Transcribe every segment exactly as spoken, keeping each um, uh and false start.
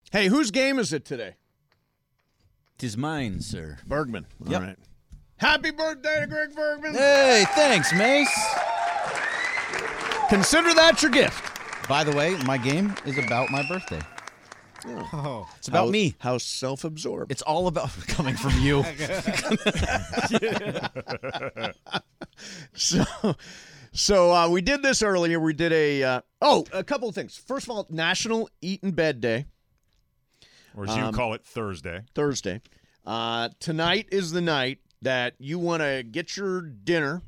Hey, whose game is it today? Tis mine, sir. Bergman. All Yep. right. Happy birthday to Greg Bergman. Hey, thanks, Mace. Consider that your gift. By the way, my game is about my birthday. Oh. It's about how, me. How self-absorbed. It's all about coming from you. so, so uh, we did this earlier. We did a uh, oh, a couple of things. First of all, National Eat in Bed Day. Or as you Um, call it, Thursday. Thursday. Uh, tonight is the night that you want to get your dinner,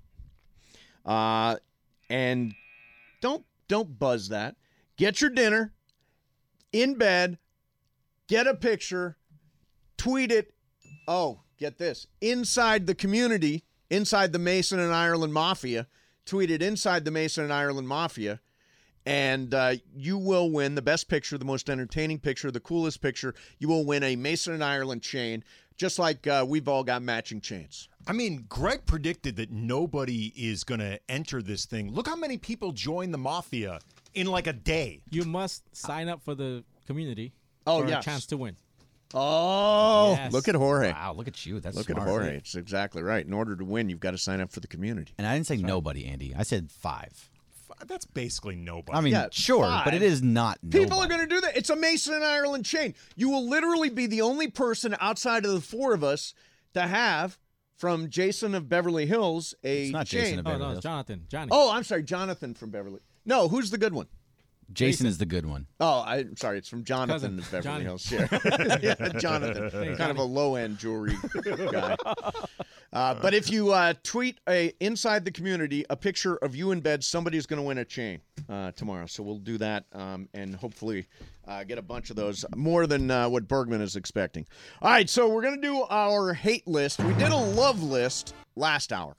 uh, and don't don't buzz that. Get your dinner in bed. Get a picture. Tweet it. Oh, get this. Inside the community, inside the Mason and Ireland Mafia. Tweet it inside the Mason and Ireland Mafia. And uh, you will win the best picture, the most entertaining picture, the coolest picture. You will win a Mason and Ireland chain, just like uh, we've all got matching chains. I mean, Greg predicted that nobody is going to enter this thing. Look how many people joined the Mafia in like a day. You must sign up for the community Oh, for yes. a chance to win. Oh, Yes. look at Jorge. Wow, look at you. That's Look smart. at Jorge. It's exactly right. In order to win, you've got to sign up for the community. And I didn't say nobody, Andy. I said five. That's basically nobody. I mean, Yeah, sure, five. but it is not People nobody. are going to do that. It's a Mason and Ireland chain. You will literally be the only person outside of the four of us to have, from Jason of Beverly Hills, a It's not chain. Jason of Oh, Beverly no, Hills. it's Jonathan. Johnny. Oh, I'm sorry, Jonathan from Beverly. No, who's the good one? Jason is the good one. Oh, I'm sorry, it's from Jonathan Cousin. of Beverly Johnny. Hills. Yeah, yeah Jonathan. Thanks, kind of a Johnny. low-end jewelry guy. Uh, but if you uh, tweet a inside the community a picture of you in bed, somebody's going to win a chain uh, tomorrow. So we'll do that um, and hopefully uh, get a bunch of those, more than uh, what Bergman is expecting. All right, so we're going to do our hate list. We did a love list last hour.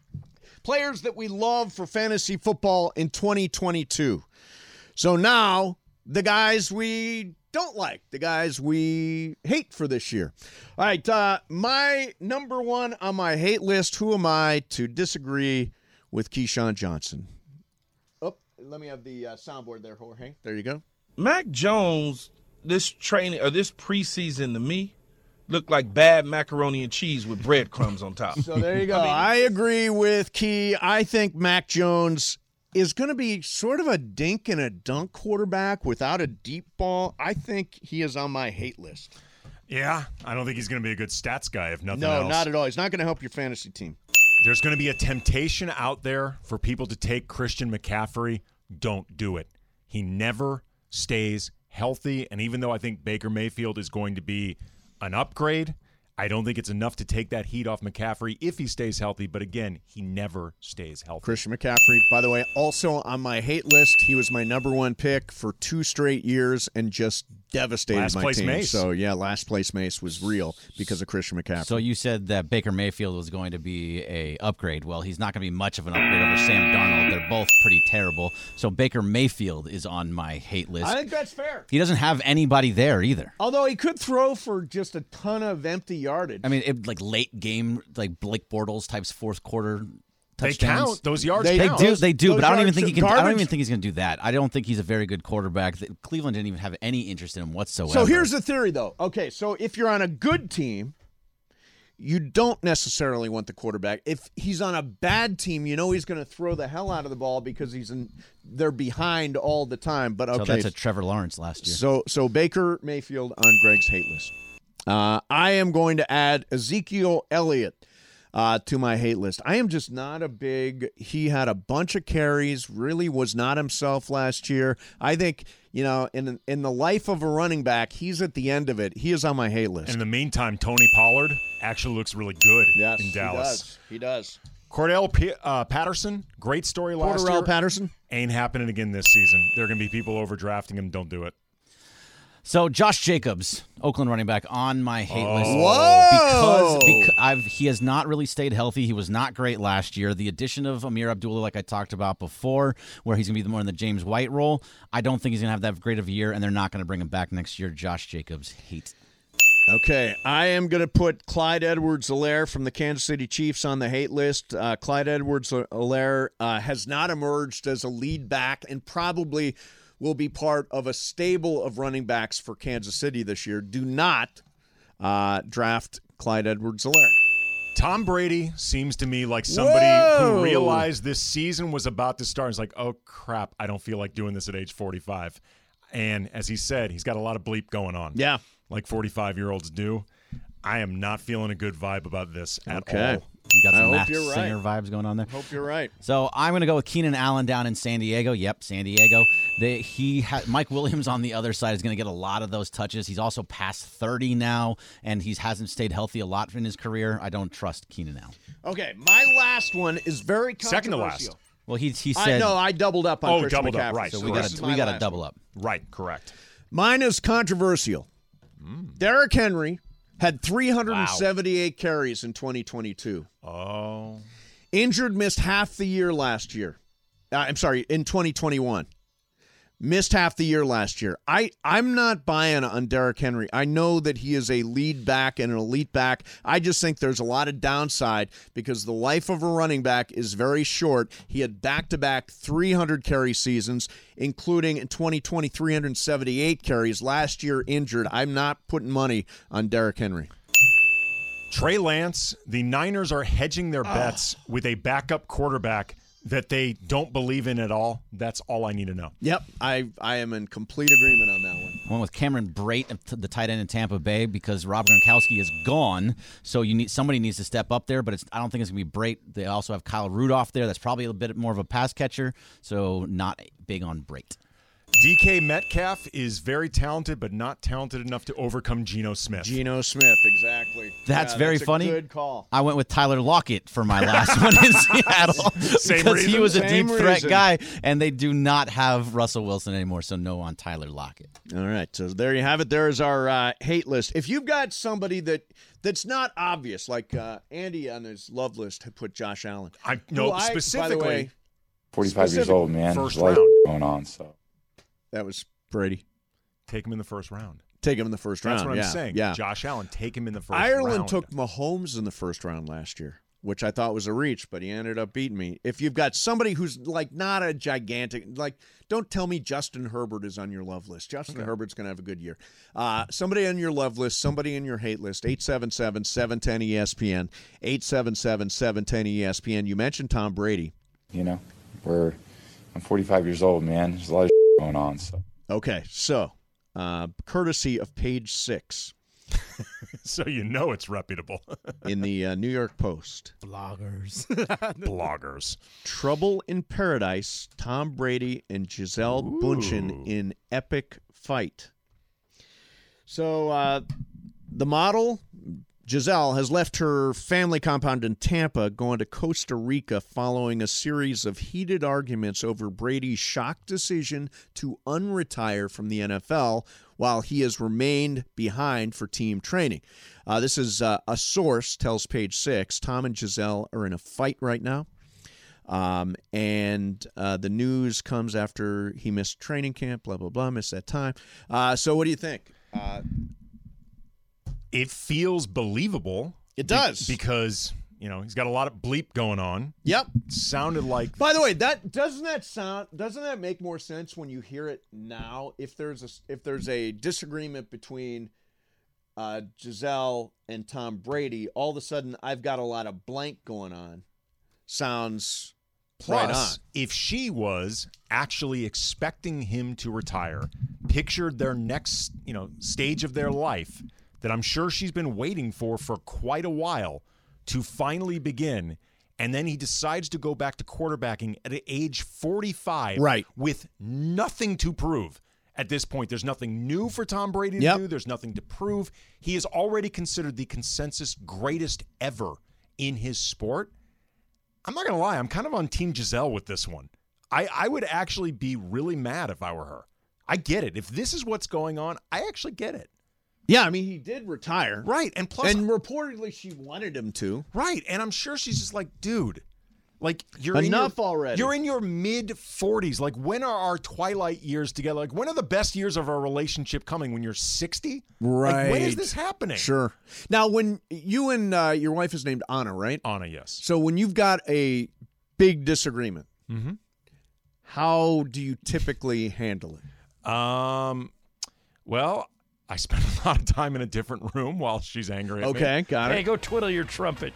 Players that we love for fantasy football in twenty twenty-two. So now, the guys we don't like, the guys we hate for this year. All right, uh, my number one on my hate list, who am I to disagree with Keyshawn Johnson? Oh, let me have the uh, soundboard there, Jorge. There you go. Mac Jones, this training or this preseason to me, looked like bad macaroni and cheese with breadcrumbs on top. So there you go. I agree with Key. I think Mac Jones is going to be sort of a dink and a dunk quarterback without a deep ball. I think he is on my hate list. yeah, I don't think he's going to be a good stats guy, if nothing No, else. not at all. He's not going to help your fantasy team. There's going to be a temptation out there for people to take Christian McCaffrey. Don't do it. He never stays healthy, and even though I think Baker Mayfield is going to be an upgrade, I don't think it's enough to take that heat off McCaffrey if he stays healthy. But again, he never stays healthy. Christian McCaffrey, by the way, also on my hate list. He was my number one pick for two straight years and just devastated Last my place team. Mace. So, yeah, last place Mace was real because of Christian McCaffrey. So you said that Baker Mayfield was going to be a upgrade. Well, he's not going to be much of an upgrade over Sam Darnold. They're both pretty terrible. So Baker Mayfield is on my hate list. I think that's fair. He doesn't have anybody there either. Although he could throw for just a ton of empty yardage. I mean, it, like late game, like Blake Bortles types fourth quarter They touchdowns. count. Those yards They They count. do, Those- they do, those but I don't even yards think he are can. I don't garbage. even think he's going to do that. I don't think he's a very good quarterback. Cleveland didn't even have any interest in him whatsoever. So here's the theory, though. Okay, so if you're on a good team, you don't necessarily want the quarterback. If he's on a bad team, you know he's going to throw the hell out of the ball because he's in. They're behind all the time. But okay, so that's a Trevor Lawrence last year. So so Baker Mayfield on Greg's hate list. Uh, I am going to add Ezekiel Elliott uh, to my hate list. I am just not a big. He had a bunch of carries. Really was not himself last year. I think you know in in the life of a running back, he's at the end of it. He is on my hate list. And in the meantime, Tony Pollard actually looks really good yes, in Dallas. he does. He does. Cordell P- uh, Patterson, great story last Cordarrelle year. Patterson. Ain't happening again this season. There are going to be people overdrafting him. Don't do it. So Josh Jacobs, Oakland running back, on my hate Oh. list. Whoa! Because, because I've, he has not really stayed healthy. He was not great last year. The addition of Amir Abdullah, like I talked about before, where he's going to be more in the James White role, I don't think he's going to have that great of a year, and they're not going to bring him back next year. Josh Jacobs, hate. Okay, I am going to put Clyde Edwards-Helaire from the Kansas City Chiefs on the hate list. Uh, Clyde Edwards-Helaire uh, has not emerged as a lead back and probably will be part of a stable of running backs for Kansas City this year. Do not uh, draft Clyde Edwards-Helaire. Tom Brady seems to me like somebody Whoa. who realized this season was about to start. He's like, oh, crap, I don't feel like doing this at age forty-five. And as he said, he's got a lot of bleep going on. Yeah. Like forty-five-year-olds do. I am not feeling a good vibe about this at Okay. all. You got I some hope Max you're right. Singer vibes going on there. Hope you're right. So I'm going to go with Keenan Allen down in San Diego. Yep, San Diego. They, he ha- Mike Williams on the other side is going to get a lot of those touches. He's also past thirty now, and he hasn't stayed healthy a lot in his career. I don't trust Keenan Allen. Okay, my last one is very controversial. Second to last. Well, he he I said know I doubled up on Oh, Christian doubled up, McCaffrey, right. so so we this got is to my we got to last double one. up. Right, correct. Mine is controversial. Mm. Derrick Henry had three hundred seventy-eight wow. carries in twenty twenty-two. Oh. Injured, missed half the year last year. Uh, I'm sorry, in twenty twenty-one. Missed half the year last year. I, I'm not buying on Derrick Henry. I know that he is a lead back and an elite back. I just think there's a lot of downside because the life of a running back is very short. He had back-to-back three hundred carry seasons, including in twenty twenty, three hundred seventy-eight carries. Last year, injured. I'm not putting money on Derrick Henry. Trey Lance, the Niners are hedging their bets oh. with a backup quarterback that they don't believe in at all. That's all I need to know. Yep, I I am in complete agreement on that one. I went with Cameron Brate, the tight end in Tampa Bay, because Rob Gronkowski is gone. So you need somebody needs to step up there, but it's, I don't think it's going to be Brate. They also have Kyle Rudolph there. That's probably a bit more of a pass catcher, so not big on Brate. D K Metcalf is very talented, but not talented enough to overcome Geno Smith. Geno Smith, exactly. That's yeah, very that's a funny. Good call. I went with Tyler Lockett for my last one in Seattle Same because reason? he was a Same deep threat reason. guy, and they do not have Russell Wilson anymore, so no on Tyler Lockett. All right, so there you have it. There is our uh, hate list. If you've got somebody that that's not obvious, like uh, Andy on his love list had put Josh Allen. I no Who I, specifically. by the way, forty-five specific- years old, man. First There's a lot round. going on, so. that was Brady. Take him in the first round. Take him in the first round. That's what I'm yeah, saying. Yeah. Josh Allen, take him in the first round. Ireland took Mahomes in the first round last year, which I thought was a reach, but he ended up beating me. If you've got somebody who's like not a gigantic, like don't tell me Justin Herbert is on your love list. Justin Okay. Herbert's going to have a good year. Uh, somebody on your love list, somebody in your hate list, eight seven seven, seven one zero E S P N, eight seven seven, seven one zero E S P N. You mentioned Tom Brady. You know, we're I'm forty-five years old, man. There's a lot of going on, so. Okay, so uh, courtesy of Page Six So you know it's reputable. in the uh, New York Post. Bloggers. Bloggers. Trouble in Paradise, Tom Brady and Giselle Ooh. Bundchen in epic fight. So uh, the model, Giselle, has left her family compound in Tampa, going to Costa Rica following a series of heated arguments over Brady's shock decision to unretire from the N F L while he has remained behind for team training. Uh, this is uh, a source, tells Page Six. Tom and Giselle are in a fight right now. Um, and uh, the news comes after he missed training camp, blah, blah, blah, missed that time. Uh, so what do you think? Uh, It feels believable. It does. Be- because, you know, he's got a lot of bleep going on. Yep. It sounded like By the way, that doesn't that sound doesn't that make more sense when you hear it now? If there's a if there's a disagreement between uh, Giselle and Tom Brady, all of a sudden I've got a lot of blank going on. Sounds right on. Plus, if she was actually expecting him to retire, pictured their next, you know, stage of their life that I'm sure she's been waiting for for quite a while to finally begin, and then he decides to go back to quarterbacking at age forty-five, Right. with nothing to prove. At this point, there's nothing new for Tom Brady to Yep. do. There's nothing to prove. He is already considered the consensus greatest ever in his sport. I'm not going to lie. I'm kind of on Team Giselle with this one. I, I would actually be really mad if I were her. I get it. If this is what's going on, I actually get it. Yeah, I mean he did retire. Right. And plus, And reportedly she wanted him to. right. And I'm sure she's just like, dude, like you're Enough in your, already. You're in your mid forties. Like when are our twilight years together? Like when are the best years of our relationship coming? When you're sixty? Like when is Right. this happening? Sure. Now, when you and uh, your wife is named Anna, right? Anna, yes. So when you've got a big disagreement, Mm-hmm. how do you typically handle it? Um, well, I spend a lot of time in a different room while she's angry at me. Okay, got Hey, it. go twiddle your trumpet.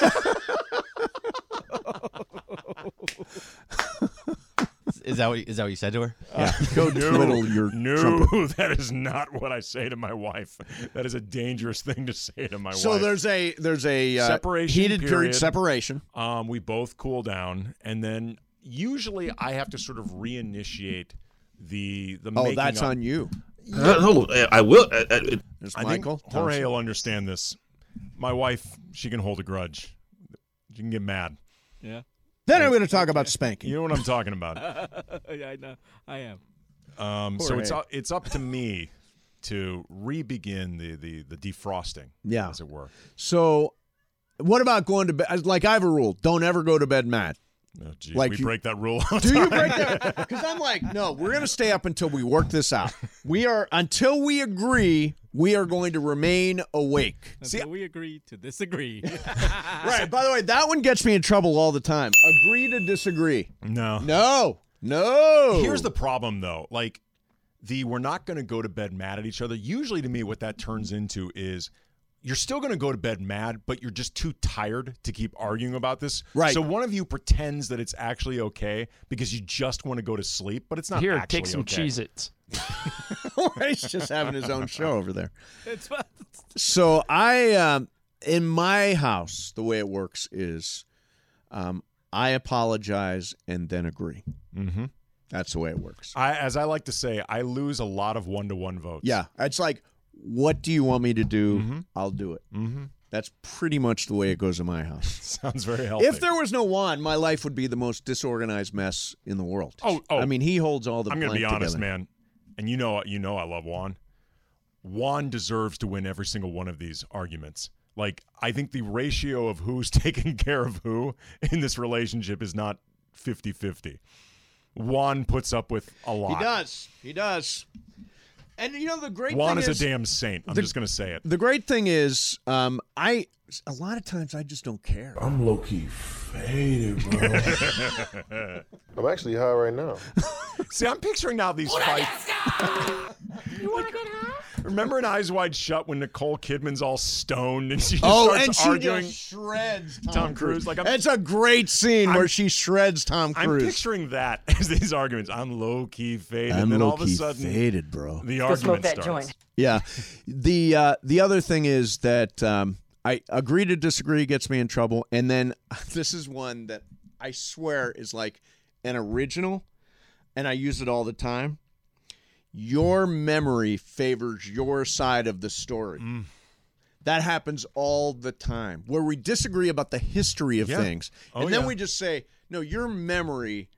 Is that what is that what you said to her? Yeah. Go twiddle your No, trumpet. that is not what I say to my wife. That is a dangerous thing to say to my So wife. there's a there's a uh, Separation heated period. period. separation. Um, we both cool down, and then usually I have to sort of reinitiate the the. Oh, making that's up. on you. Uh, no, I will. Uh, uh, There's I Michael. think Jorge Thompson. will understand this. My wife, she can hold a grudge. She can get mad. Yeah. Then I'm going to talk about spanking. You know what I'm talking about. Yeah, I know. I am. Um, so it's Jorge. up, it's up to me to re-begin the, the, the defrosting, Yeah. as it were. So, what about going to bed? Like I have a rule: don't ever go to bed mad. Oh, geez, Like we you- break that rule all the Do you time. break that? Because I'm like, no, we're going to stay up until we work this out. We are until we agree. We are going to remain awake. Until we agree to disagree. Right. By the way, that one gets me in trouble all the time. Agree to disagree. No. No. No. Here's the problem, though. Like, the we're not going to go to bed mad at each other. Usually, to me, what that turns into is you're still going to go to bed mad, but you're just too tired to keep arguing about this. Right. So one of you pretends that it's actually okay because you just want to go to sleep, but it's not Here, actually take some okay. Cheez-Its. He's just having his own show over there. It's So I, um, in my house, the way it works is, um, I apologize and then agree. Mm-hmm. That's the way it works. I, as I like to say, I lose a lot of one-to-one votes. Yeah, it's like, what do you want me to do? Mhm. I'll do it. Mm-hmm. That's pretty much the way it goes in my house. Sounds very healthy. If there was no Juan, my life would be the most disorganized mess in the world. Oh, oh. I mean, he holds all the. I'm going to be plank honest, together. man, and you know, you know, I love Juan. Juan deserves to win every single one of these arguments. Like, I think the ratio of who's taking care of who in this relationship is not fifty-fifty. Juan puts up with a lot. He does. He does. And you know the great Juan thing is, is a damn saint. I'm the- just going to say it. the great thing is, um, I a lot of times I just don't care. I'm low key faded, bro. I'm actually high right now. See, I'm picturing now these fights. You want to get high? Remember in Eyes Wide Shut when Nicole Kidman's all stoned and she just Oh, starts and she arguing? just shreds Tom, Tom Cruise. Like, I'm- it's a great scene I'm- where she shreds Tom I'm Cruise. picturing that as these arguments. I'm low key faded, I'm and then all of a low-key sudden faded, bro. the Go argument smoke that starts. joint. Yeah. The uh, the other thing is that um, I agree to disagree gets me in trouble, and then this is one that I swear is like an original, and I use it all the time. Your memory favors your side of the story. Mm. That happens all the time, where we disagree about the history of Yeah. things, Oh, and then yeah. we just say, "No, your memory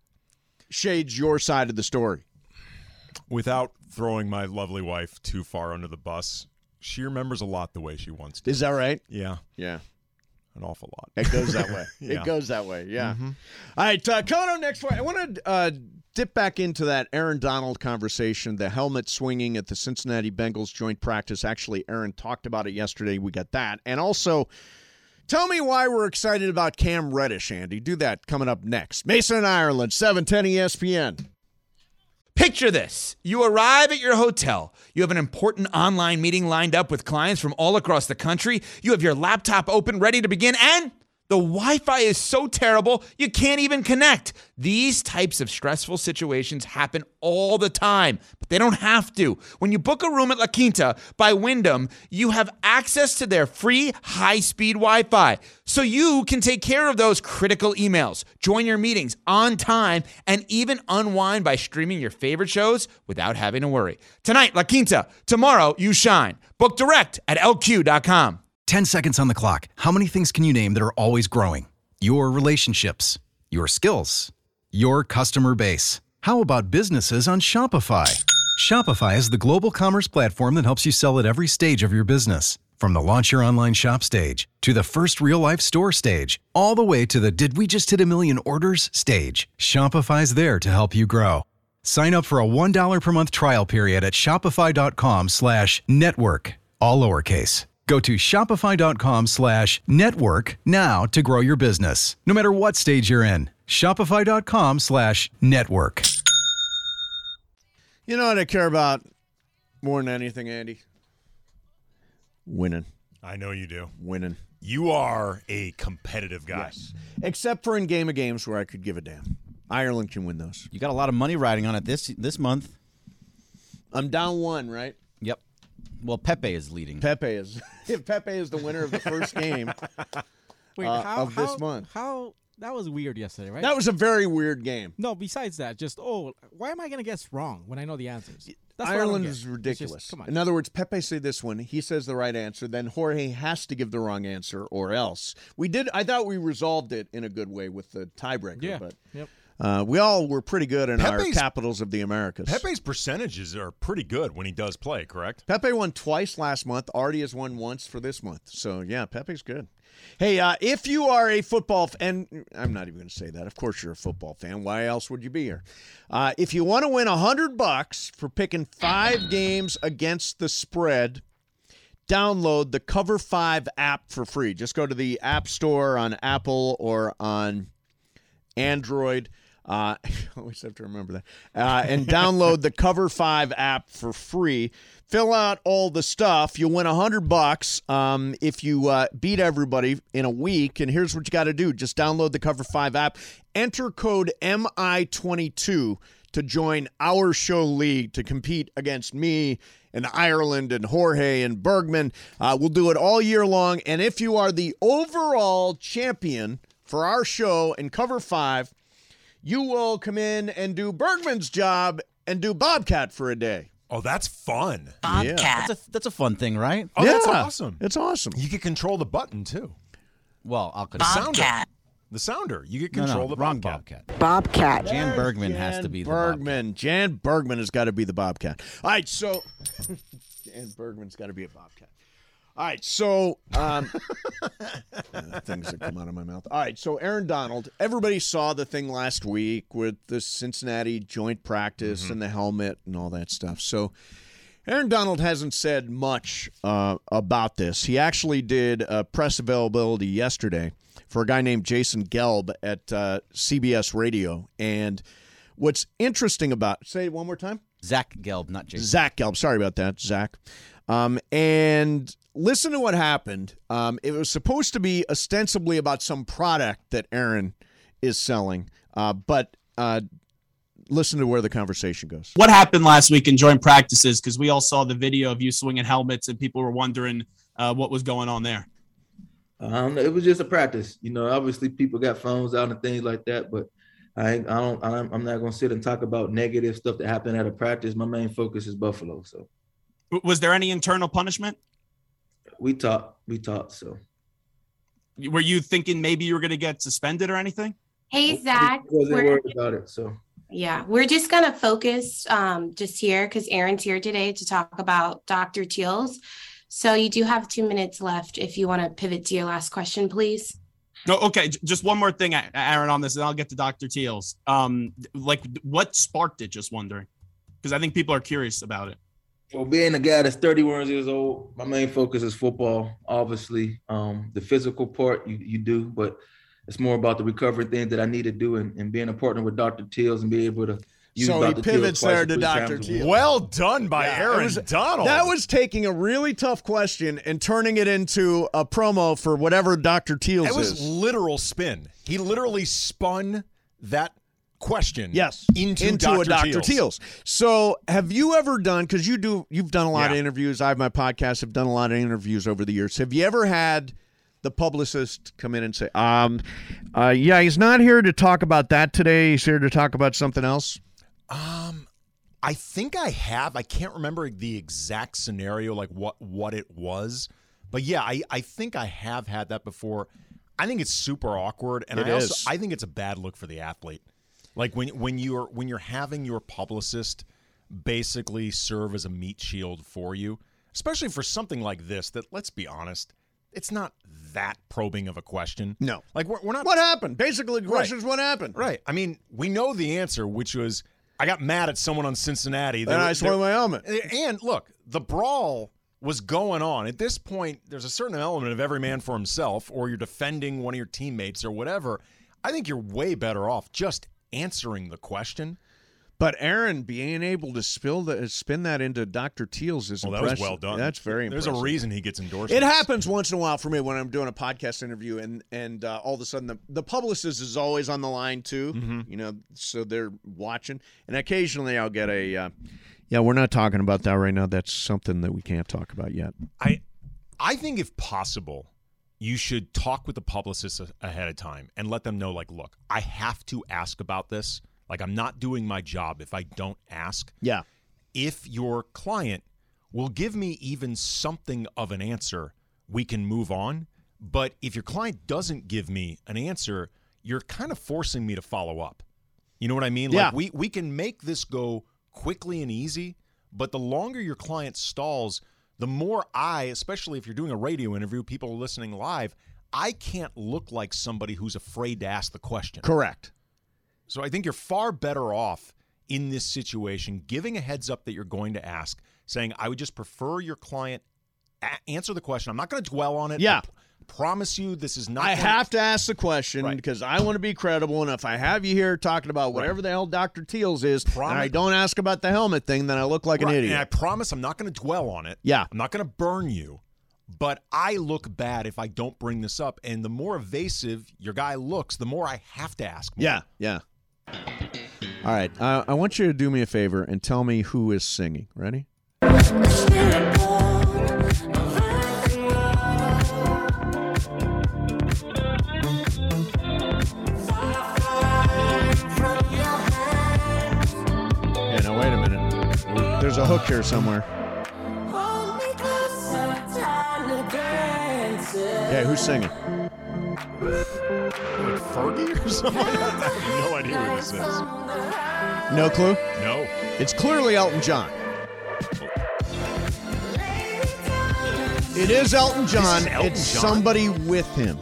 shades your side of the story." Without throwing my lovely wife too far under the bus, she remembers a lot the way she once did. Is that right? Yeah, Yeah. an awful lot. It goes that way. Yeah. It goes that way. Yeah. All right. Uh, coming up next week, I want to uh, dip back into that Aaron Donald conversation, the helmet swinging at the Cincinnati Bengals joint practice. Actually, Aaron talked about it yesterday. We got that. And also, tell me why we're excited about Cam Reddish, Andy. Do that coming up next. Mason and Ireland, seven ten E S P N. Picture this. You arrive at your hotel. You have an important online meeting lined up with clients from all across the country. You have your laptop open, ready to begin, and the Wi-Fi is so terrible, you can't even connect. These types of stressful situations happen all the time, but they don't have to. When you book a room at La Quinta by Wyndham, you have access to their free high-speed Wi-Fi, so you can take care of those critical emails, join your meetings on time, and even unwind by streaming your favorite shows without having to worry. Tonight, La Quinta. Tomorrow, you shine. Book direct at L Q dot com. ten seconds on the clock. How many things can you name that are always growing? Your relationships, your skills, your customer base. How about businesses on Shopify? Shopify is the global commerce platform that helps you sell at every stage of your business. From the launch your online shop stage, to the first real-life store stage, all the way to the did we just hit a million orders stage. Shopify's there to help you grow. Sign up for a one dollar per month trial period at shopify.com slash network, all lowercase. Go to shopify.com slash network now to grow your business, no matter what stage you're in. Shopify.com slash network. You know what I care about more than anything, Andy? Winning. I know you do. Winning. You are a competitive guy. Yes. Except for in Game of Games where I could give a damn. Ireland can win those. You got a lot of money riding on it this this month. I'm down one, right? Yep. Well, Pepe is leading. Pepe is if Pepe is the winner of the first game Wait, uh, how, of this how, month. How that was weird yesterday, right? That was a very weird game. No, besides that, just oh, why am I gonna guess wrong when I know the answers? That's what I Ireland don't is get. ridiculous. It's just- come on. In other words, Pepe say this one, he says the right answer, then Jorge has to give the wrong answer or else. We did. I thought we resolved it in a good way with the tiebreaker, Yeah. but Yep. uh, we all were pretty good in our Pepe's- capitals of the Americas. Pepe's percentages are pretty good when he does play, correct? Pepe won twice last month. Artie has won once for this month. So, yeah, Pepe's good. Hey, uh, if you are a football fan, and I'm not even going to say that. Of course you're a football fan. Why else would you be here? Uh, if you want to win one hundred bucks for picking five games against the spread, download the Cover five app for free. Just go to the App Store on Apple or on Android. Uh, I always have to remember that. Uh, and download the Cover five app for free. Fill out all the stuff. You'll win one hundred bucks um, if you uh, beat everybody in a week. And here's what you got to do. Just download the Cover five app. Enter code M I twenty-two to join our show league to compete against me and Ireland and Jorge and Bergman. Uh, we'll do it all year long. And if you are the overall champion for our show and Cover five, you will come in and do Bergman's job and do Bobcat for a day. Oh, that's fun. Yeah. That's a, that's a fun thing, right? Oh, that's Yeah. awesome. It's awesome. You can control the button, too. Well, I'll The consider. sounder. The sounder. You can No, control no, the wrong Bobcat. Bobcat. Bobcat. Jan Bergman has to be the Bobcat. Bergman. Jan Bergman has got to be the Bobcat. All right, so Jan Bergman's got to be a Bobcat. All right, so um, uh, things that come out of my mouth. All right, so Aaron Donald. Everybody saw the thing last week with the Cincinnati joint practice Mm-hmm. and the helmet and all that stuff. So Aaron Donald hasn't said much uh, about this. He actually did a press availability yesterday for a guy named Jason Gelb at uh, C B S Radio. And what's interesting about say it one more time. Zach Gelb, not Jason. Zach Gelb. Sorry about that, Zach. Um, and listen to what happened. Um, it was supposed to be ostensibly about some product that Aaron is selling, uh, but uh, listen to where the conversation goes. What happened last week in joint practices? Because we all saw the video of you swinging helmets, and people were wondering uh, what was going on there. Um, it was just a practice. You know, obviously people got phones out and things like that, but I, I don't. I'm, I'm not going to sit and talk about negative stuff that happened at a practice. My main focus is Buffalo. So, Was there any internal punishment? we talked. We talked. So, Were you thinking maybe you were going to get suspended or anything? Hey, Zach. I wasn't We're, worried about it. So, yeah, we're just going to focus um, just here because Aaron's here today to talk about Doctor Teals. So you do have two minutes left if you want to pivot to your last question, please. No, okay. j- Just one more thing, A- Aaron, on this, and I'll get to Doctor Teals. Um, like, what sparked it? Just wondering, because I think people are curious about it. well, being a guy that's thirty-one years old, my main focus is football. Obviously, um, the physical part you you do, but it's more about the recovery thing that I need to do, and, and being a partner with Doctor Teals and be able to. use So he Doctor Teals pivots twice there or to three Doctor times a week. Teals. Well done by Yeah, Aaron it was- Donald. That was taking a really tough question and turning it into a promo for whatever Doctor Teals It was is. literal spin. He literally spun that question Yes, into, into Doctor a Doctor Teals. Teals. So, have you ever done? Because you do, you've done a lot of Yeah. interviews. I have my podcast. Have done a lot of interviews over the years. Have you ever had the publicist come in and say, "Um, uh, yeah, he's not here to talk about that today. He's here to talk about something else"? Um, I think I have. I can't remember the exact scenario, like what what it was, but yeah, I I think I have had that before. I think it's super awkward, and It I also is. I think it's a bad look for the athlete. Like when when you're when you're having your publicist basically serve as a meat shield for you, especially for something like this. That, let's be honest, it's not that probing of a question. No, like we're, we're not. What happened? Basically, the question is what happened. Right. I mean, we know the answer, which was I got mad at someone on Cincinnati. And I swung my helmet. And look, the brawl was going on. At this point, there's a certain element of every man for himself, or you're defending one of your teammates or whatever. I think you're way better off just answering the question. But Aaron being able to spill the, spin that into Doctor Teals is well, that impressive. was well done. That's very There's impressive. a reason he gets endorsed. It happens once in a while for me when I'm doing a podcast interview, and and uh, all of a sudden the, the publicist is always on the line too. Mm-hmm. You know, so they're watching, and occasionally I'll get a, uh, yeah, we're not talking about that right now. That's something that we can't talk about yet. I, I think if possible, you should talk with the publicist a- ahead of time and let them know, like, look, I have to ask about this. Like, I'm not doing my job if I don't ask. Yeah. If your client will give me even something of an answer, we can move on. But if your client doesn't give me an answer, you're kind of forcing me to follow up. You know what I mean? Yeah. Like, we, we can make this go quickly and easy, but the longer your client stalls, the more I, especially if you're doing a radio interview, people are listening live, I can't look like somebody who's afraid to ask the question. Correct. So I think you're far better off in this situation giving a heads up that you're going to ask, saying, I would just prefer your client a- answer the question. I'm not going to dwell on it. Yeah. I p- promise you this is not I gonna- have to ask the question Right. because I want to be credible, and if I have you here talking about whatever the hell Doctor Teals is, Promise- and I don't ask about the helmet thing, then I look like Right, an idiot. And I promise I'm not going to dwell on it. Yeah. I'm not going to burn you. But I look bad if I don't bring this up. And the more evasive your guy looks, the more I have to ask more. Yeah, yeah. All right, uh, I want you to do me a favor and tell me who is singing. Ready? Yeah, now wait a minute. There's a hook here somewhere. Yeah, who's singing? Like Fergie or something? I have no idea who this is. No clue? No. It's clearly Elton John. It is Elton John. This is Elton it's John? somebody with him.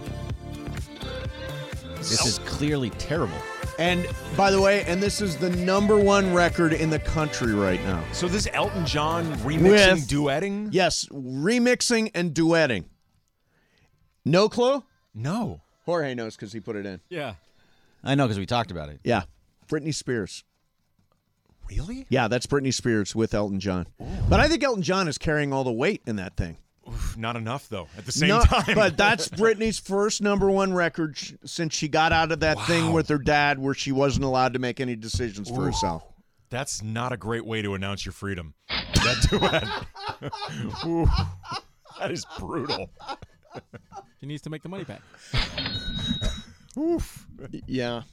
This is clearly terrible. And by the way, and this is the number one record in the country right now. So this Elton John remixing, With- duetting? Yes, remixing and duetting. No clue? No. Jorge knows because he put it in. Yeah. I know because we talked about it. Yeah. Britney Spears. Really? Yeah, that's Britney Spears with Elton John. But I think Elton John is carrying all the weight in that thing. Oof, not enough, though, at the same No, time. But that's Britney's first number one record sh- since she got out of that Wow. thing with her dad where she wasn't allowed to make any decisions for Ooh. herself. That's not a great way to announce your freedom. That duet. Ooh, that is brutal. She needs to make the money back. Oof. Yeah.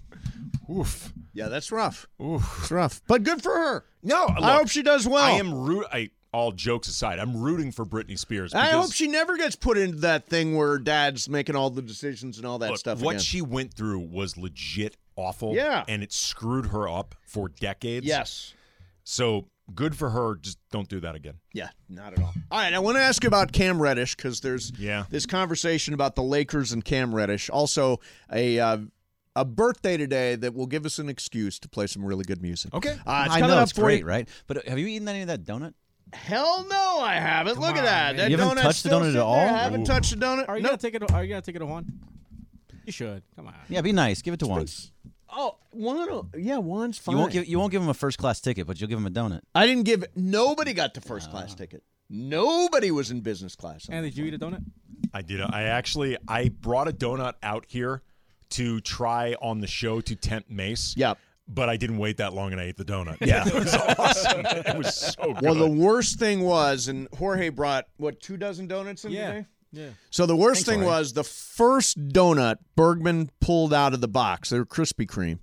Oof. Yeah, that's rough. Oof. It's rough. But good for her. No, look, I hope she does well. I am root. I all jokes aside, I'm rooting for Britney Spears. I because, hope she never gets put into that thing where her dad's making all the decisions and all that look, stuff what again. she went through was legit awful. Yeah. and it screwed her up for decades. Yes. So good for her. Just don't do that again. Yeah, not at all. All right, I want to ask you about Cam Reddish because there's Yeah. this conversation about the Lakers and Cam Reddish. Also, a uh, a birthday today that will give us an excuse to play some really good music. Okay. Uh, it's I coming know up it's for great, you. right? But have you eaten any of that donut? Hell no, I haven't. Look at that. That You haven't donut's touched the still donut at sitting all? there. I haven't Ooh. touched the donut. Are you No. gonna take it? Are you gonna take it to one? You should. Come on. Yeah, be nice. Give it to one. Oh, one. Yeah, one's fine. You won't give you won't give him a first class ticket, but you'll give him a donut. I didn't give. Nobody got the first class ticket. Nobody was in business class. And did you eat a donut? I did. I actually I brought a donut out here to try on the show to tempt Mace. Yeah. But I didn't wait that long and I ate the donut. Yeah. It was awesome. It was so good. Well, the worst thing was, and Jorge brought what two dozen donuts in Yeah. today. Yeah. So the worst Thanks, thing Jorge. was the first donut Bergman pulled out of the box, their Krispy Kreme,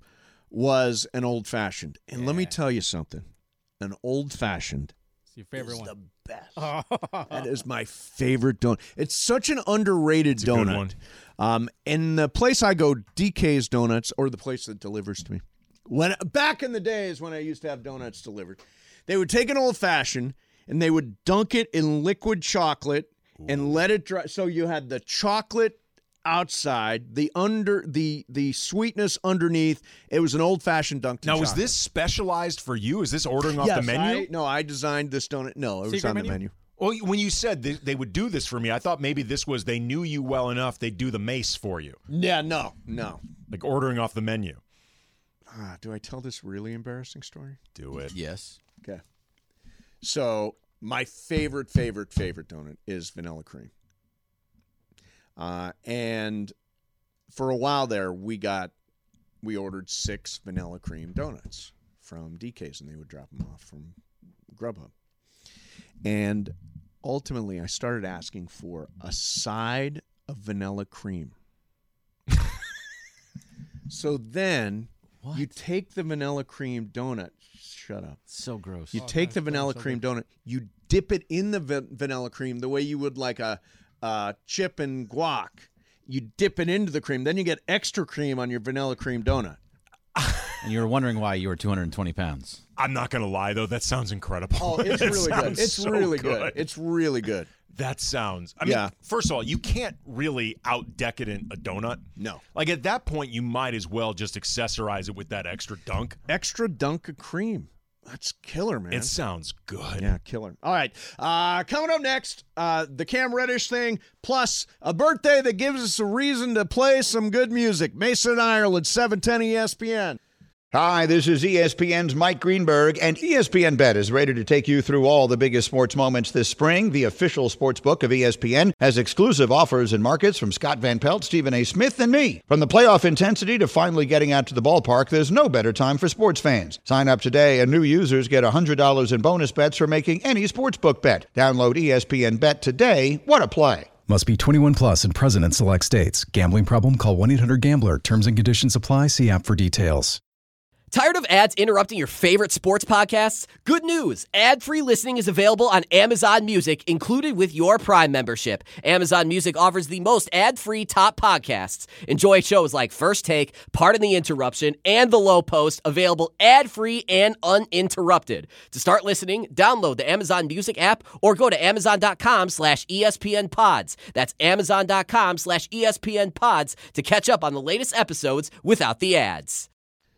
was an old fashioned. And let me tell you something, an old fashioned It's your favorite is one. the best. That is my favorite donut. It's such an underrated It's a good donut. one. Um, and the place I go, D K's Donuts, or the place that delivers to me. When back in the days when I used to have donuts delivered, they would take an old fashioned and they would dunk it in liquid chocolate and let it dry. So you had the chocolate outside, the under the the sweetness underneath. It was an old fashioned dunked in Now, was chocolate. this specialized for you? Is this ordering off Yes, the menu? I, no, I designed this donut. No, it was Secret on menu? the menu. Well, when you said they, they would do this for me, I thought maybe this was they knew you well enough they'd do the Mace for you. Yeah, no, no. like ordering off the menu. Ah, do I tell this really embarrassing story? Do it. Yes. Okay. So my favorite, favorite, favorite donut is vanilla cream. Uh, and for a while there, we got, we ordered six vanilla cream donuts from D K's, and they would drop them off from Grubhub. And ultimately, I started asking for a side of vanilla cream. So then what? You take the vanilla cream donut. Shut up. So gross. You oh, take gosh, the vanilla so cream good. donut. You dip it in the va- vanilla cream the way you would like a, a chip and guac. You dip it into the cream. Then you get extra cream on your vanilla cream donut. And you were wondering why you were two hundred twenty pounds. I'm not going to lie, though. That sounds incredible. Oh, it's It really good. sounds It's so really good. good. It's really good. That sounds. I mean, Yeah. first of all, you can't really out decadent a donut. No. Like at that point, you might as well just accessorize it with that extra dunk. Extra dunk of cream. That's killer, man. It sounds good. Yeah, killer. All right. Uh, coming up next, uh, the Cam Reddish thing, plus a birthday that gives us a reason to play some good music. Mason Ireland, seven ten E S P N. Hi, this is E S P N's Mike Greenberg, and E S P N Bet is ready to take you through all the biggest sports moments this spring. The official sports book of E S P N has exclusive offers and markets from Scott Van Pelt, Stephen A. Smith, and me. From the playoff intensity to finally getting out to the ballpark, there's no better time for sports fans. Sign up today, and new users get one hundred dollars in bonus bets for making any sportsbook bet. Download E S P N Bet today. What a play. Must be twenty-one plus and present in select states. Gambling problem? Call one eight hundred gambler. Terms and conditions apply. See app for details. Tired of ads interrupting your favorite sports podcasts? Good news. Ad-free listening is available on Amazon Music, included with your Prime membership. Amazon Music offers the most ad-free top podcasts. Enjoy shows like First Take, Pardon the Interruption, and The Low Post, available ad-free and uninterrupted. To start listening, download the Amazon Music app or go to amazon.com slash ESPN pods. That's amazon.com slash ESPN pods to catch up on the latest episodes without the ads.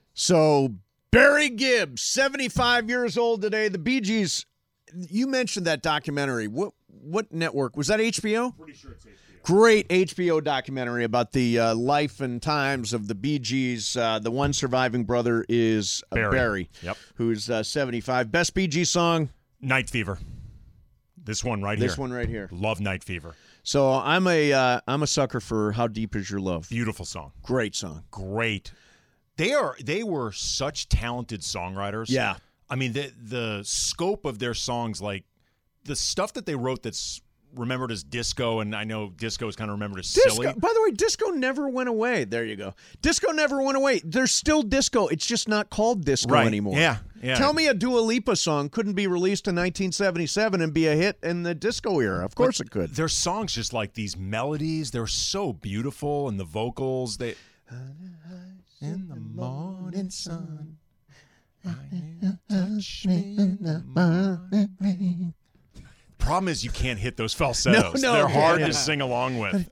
So Barry Gibb, seventy-five years old today. The Bee Gees, you mentioned that documentary. What what network? Was that H B O? Pretty sure it's H B O. Great H B O documentary about the uh, life and times of the Bee Gees. Uh, the one surviving brother is uh, Barry. Barry, Yep. who's uh, seventy-five. Best Bee Gees song? Night Fever. This one right This here. one right here. Love Night Fever. So I'm a uh, I'm a sucker for How Deep Is Your Love. Beautiful song. Great song. Great. They are they were such talented songwriters. Yeah. I mean the the scope of their songs, like the stuff that they wrote that's remembered as disco, and I know disco is kind of remembered as Disco, silly. by the way, disco never went away. There you go. Disco never went away. There's still disco. It's just not called disco Right. anymore. Yeah, yeah. Tell me a Dua Lipa song couldn't be released in nineteen seventy-seven and be a hit in the disco era. Of course But it could. Their songs just like these melodies, they're so beautiful, and the vocals, they in the morning sun. Touch me in the morning. Problem is, you can't hit those falsettos. No, no, They're hard yeah. to sing along with.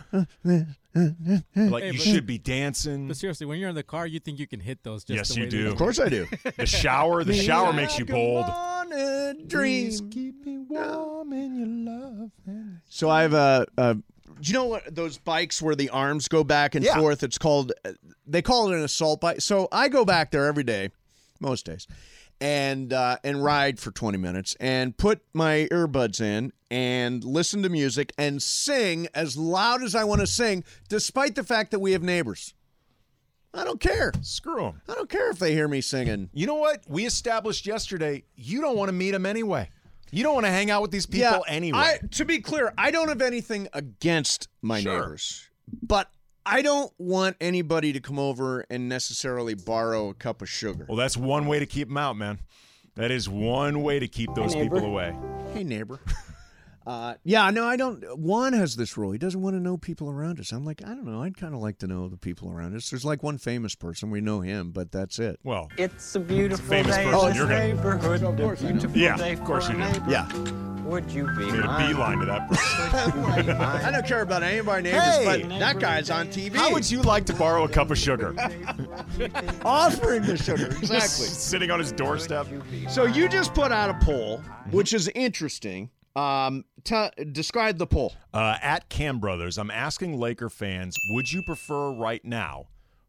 Like Hey, you but- should be dancing. But seriously, when you're in the car, you think you can hit those. Just Yes, the you way they do. Of course I do. The shower, the shower makes you bold. Dream. keep me warm in your love. So I have a, a. Do you know what those bikes where the arms go back and Yeah. forth? It's called. They call it an assault bike. So I go back there every day, most days, and uh, and ride for twenty minutes and put my earbuds in and listen to music and sing as loud as I want to sing, despite the fact that we have neighbors. I don't care. Screw them. I don't care if they hear me singing. You know what? We established yesterday, you don't want to meet them anyway. You don't want to hang out with these people Yeah, anyway. I, to be clear, I don't have anything against my Sure. neighbors, but I don't want anybody to come over and necessarily borrow a cup of sugar. Well, that's one way to keep them out, man. That is one way to keep those people away. Hey, neighbor. Uh, yeah, no, I don't. Juan has this rule. He doesn't want to know people around us. I'm like, I don't know. I'd kind of like to know the people around us. There's like one famous person. We know him, but that's it. Well, It's a beautiful famous day person. in You're this gonna- neighborhood. Of course I a know. beautiful Yeah, day of course for you a do. neighbor. Yeah. Would you be made a mine? beeline to that person. I don't care about any of our neighbors, Hey! but that guy's on T V. How would you like to borrow a cup of sugar? Offering the sugar, exactly. Just sitting on his doorstep. So you just put out a poll, which is interesting. Um, t- describe the poll. Uh, at Cam Brothers, I'm asking Laker fans, would you prefer right now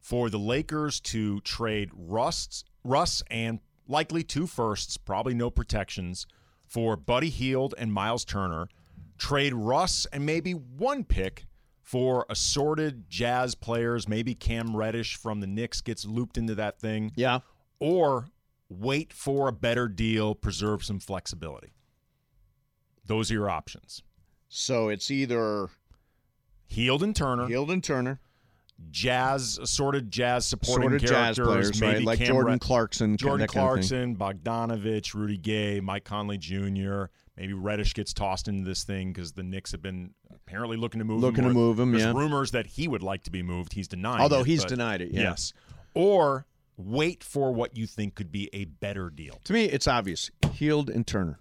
for the Lakers to trade Russ, Russ and likely two firsts, probably no protections, for Buddy Hield and Miles Turner, trade Russ and maybe one pick for assorted Jazz players, maybe Cam Reddish from the Knicks gets looped into that thing. Yeah. Or wait for a better deal, preserve some flexibility. Those are your options. So it's either Hield and Turner. Hield and Turner. Jazz, assorted Jazz supporting Sort of characters. Jazz players, maybe right? Like Cam Jordan Red- Clarkson. Jordan that kind of thing. Clarkson, Bogdanovich, Rudy Gay, Mike Conley Junior Maybe Reddish gets tossed into this thing because the Knicks have been apparently looking to move Looking him. to move him, There's yeah. rumors that he would like to be moved. He's denying Although it, he's but- denied it, yeah. Yes. Or wait for what you think could be a better deal. To me, it's obvious. Hield and Turner.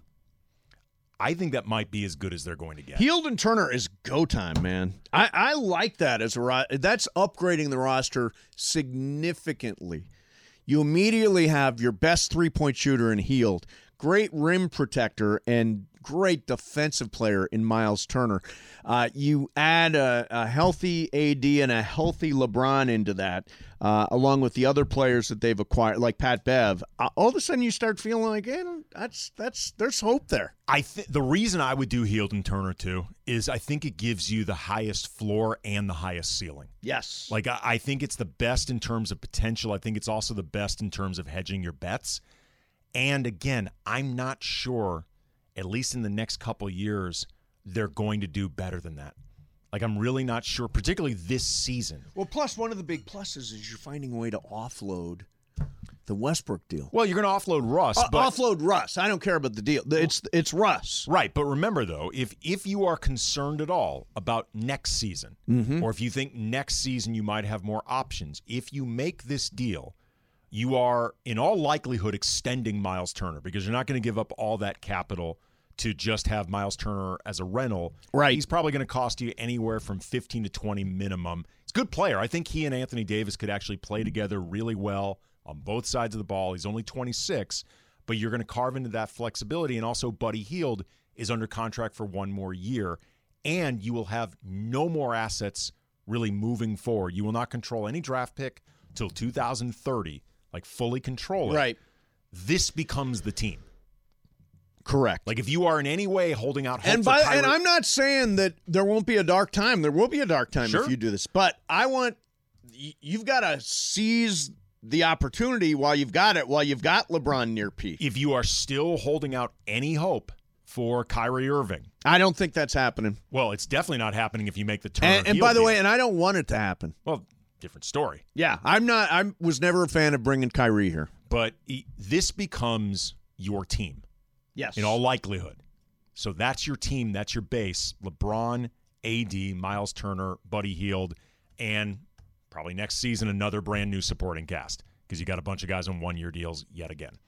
I think that might be as good as they're going to get. Hield and Turner is go time, man. I, I like that as a ro- that's upgrading the roster significantly. You immediately have your best three-point shooter in Hield, great rim protector, and great defensive player in Miles Turner. Uh, you add a, a healthy A D and a healthy LeBron into that, uh, along with the other players that they've acquired, like Pat Bev. Uh, all of a sudden, you start feeling like, eh, that's that's there's hope there. I th- the reason I would do Hield and Turner too is I think it gives you the highest floor and the highest ceiling. Yes. Like I, I think it's the best in terms of potential. I think it's also the best in terms of hedging your bets. And again, I'm not sure, at least in the next couple years, they're going to do better than that. Like I'm really not sure, particularly this season. Well, plus one of the big pluses is you're finding a way to offload the Westbrook deal. Well, you're going to offload Russ. Uh, but, offload Russ. I don't care about the deal. It's it's Russ. Right, but remember, though, if if you are concerned at all about next season, Mhm. or if you think next season you might have more options, if you make this deal, you are, in all likelihood, extending Miles Turner because you're not going to give up all that capital to just have Miles Turner as a rental. Right. He's probably going to cost you anywhere from fifteen to twenty minimum. He's a good player. I think he and Anthony Davis could actually play together really well on both sides of the ball. He's only twenty-six, but you're going to carve into that flexibility. And also Buddy Hield is under contract for one more year, and you will have no more assets really moving forward. You will not control any draft pick till two thousand thirty, like fully control it. Right. This becomes the team. Correct. Like if you are in any way holding out hope And for by Kyrie, and I'm not saying that there won't be a dark time. There will be a dark time Sure. if you do this. But I want y- you've got to seize the opportunity while you've got it, while you've got LeBron near peak. if you are still holding out any hope for Kyrie Irving, I don't think that's happening. well, it's definitely not happening if you make the Turner And, and Hield by the deal. way, and I don't want it to happen. well, different story. Yeah, I'm not. I was never a fan of bringing Kyrie here. But e- this becomes your team. Yes. In all likelihood. So that's your team. That's your base. LeBron, A D, Miles Turner, Buddy Hield, and probably next season another brand new supporting cast because you got a bunch of guys on one-year deals yet again.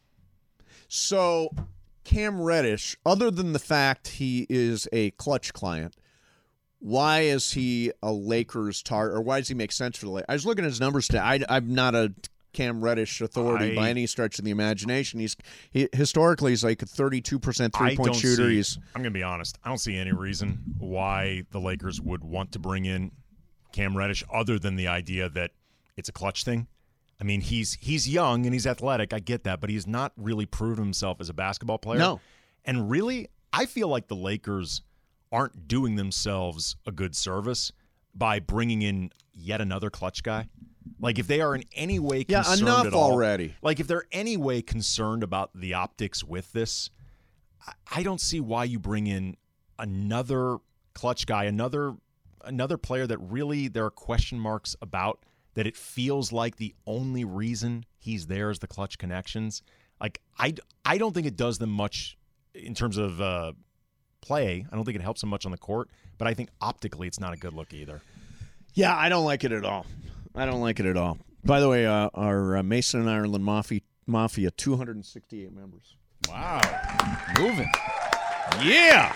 So Cam Reddish, other than the fact he is a clutch client, why is he a Lakers target, or why does he make sense for the Lakers? I was looking at his numbers today. I, I'm not a Cam Reddish authority I- by any stretch of the imagination. He's he, historically he's like a thirty-two percent I three-point don't shooter. see- He's I'm going to be honest. I don't see any reason why the Lakers would want to bring in Cam Reddish other than the idea that it's a clutch thing. I mean, he's he's young and he's athletic. I get that, but he's not really proven himself as a basketball player. No. And really, I feel like the Lakers aren't doing themselves a good service by bringing in yet another clutch guy. Like if they are in any way Yeah, concerned enough at all, already. Like if they're any way concerned about the optics with this, I- I don't see why you bring in another clutch guy, another another player that really there are question marks about, that it feels like the only reason he's there is the clutch connections. Like I, I don't think it does them much in terms of uh, play. I don't think it helps them much on the court, but I think optically it's not a good look either. yeah, I don't like it at all. I don't like it at all. By the way, uh, our uh, Mason and Ireland Mafia, Mafia, two hundred sixty-eight members. Wow. Moving. Yeah.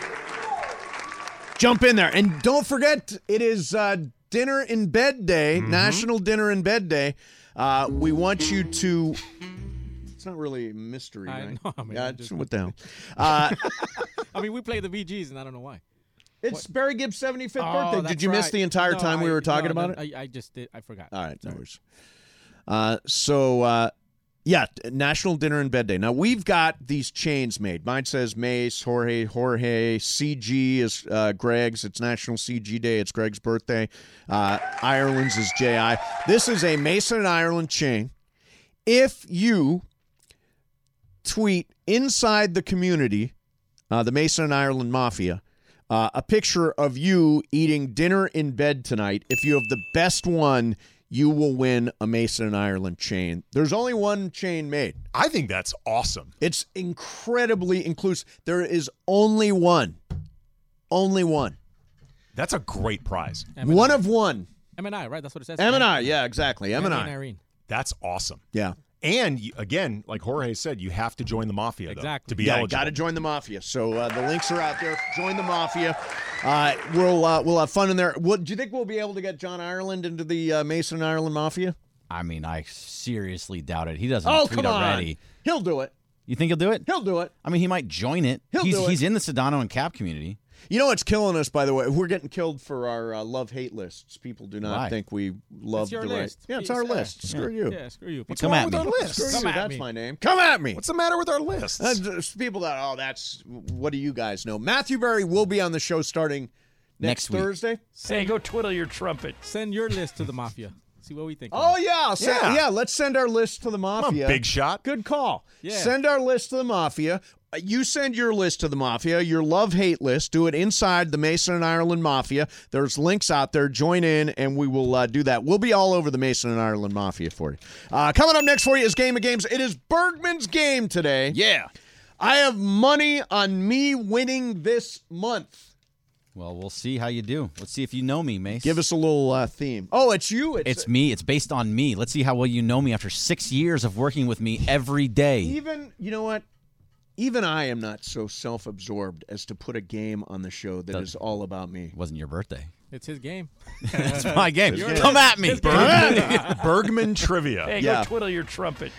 Jump in there. And don't forget, it is uh, Dinner in Bed Day, Mm-hmm. National Dinner in Bed Day. Uh, we want you to... It's not really a mystery, I right? know, I mean, yeah, I'm just, just- what the hell? Uh, I mean, we play the V Gs, and I don't know why. it's Barry Gibb's seventy-fifth Oh, birthday. that's Did you miss right. the entire No, time we I- were talking no, about no, it? I, I just did. I forgot. All right, no Sorry. worries. Uh, so, uh, yeah, National Dinner in Bed Day. Now, we've got these chains made. Mine says Mace, Jorge, Jorge. C G is uh, Greg's. It's National C G Day. It's Greg's birthday. Uh, Ireland's is J I. This is a Mason and Ireland chain. If you tweet inside the community, uh, the Mason and Ireland Mafia, uh, a picture of you eating dinner in bed tonight, if you have the best one, you will win a Mason and Ireland chain. There's only one chain made. I think that's awesome. It's incredibly inclusive. There is only one. Only one. That's a great prize. One of one. M and I, right? That's what it says. M and I, yeah, exactly. M and Andy I. Irene. That's awesome. Yeah. And you, again, like Jorge said, you have to join the Mafia, though, Exactly. to be Yeah, eligible. got to join the Mafia. So uh, the links are out there. Join the Mafia. Uh, we'll uh, we'll have fun in there. What, do you think we'll be able to get John Ireland into the uh, Mason and Ireland Mafia? I mean, I seriously doubt it. He doesn't Oh, tweet come on. already. He'll do it. You think he'll do it? He'll do it. I mean, he might join it. He'll he's do it. he's in the Sedano and Cap community. You know what's killing us, by the way? We're getting killed for our uh, love-hate lists. People do not Why? think we love It's your the right. list. Yeah, it's Please, our yeah. list. Screw you. Yeah, screw you. What's Come wrong at with me. our list? Screw Come you. at That's me. my name. Come at me. What's the matter with our lists? Uh, there's people that, oh, that's, what do you guys know? Matthew Berry will be on the show starting next, Next week. Thursday. Say, go twiddle your trumpet. Send your list to the Mafia. See what we think. Oh, yeah. I'll send- Yeah. yeah. Let's send our list to the Come on, Mafia. big shot. Good call. Yeah. Send our list to the Mafia. Uh, You send your list to the Mafia, your love-hate list. Do it inside the Mason and Ireland Mafia. There's links out there. Join in, and we will uh, do that. We'll be all over the Mason and Ireland Mafia for you. Uh, coming up next for you is Game of Games. It is Bergman's game today. Yeah. I have money on me winning this month. Well, we'll see how you do. Let's see if you know me, Mace. Give us a little uh, theme. Oh, it's you. It's, It's me. It's based on me. Let's see how well you know me after six years of working with me every day. Even, you know what? Even I am not so self-absorbed as to put a game on the show that That- is all about me. It wasn't your birthday. It's his game. It's my game. His game. Come at me. Bergman, Bergman trivia. Hey, Yeah. go twiddle your trumpet.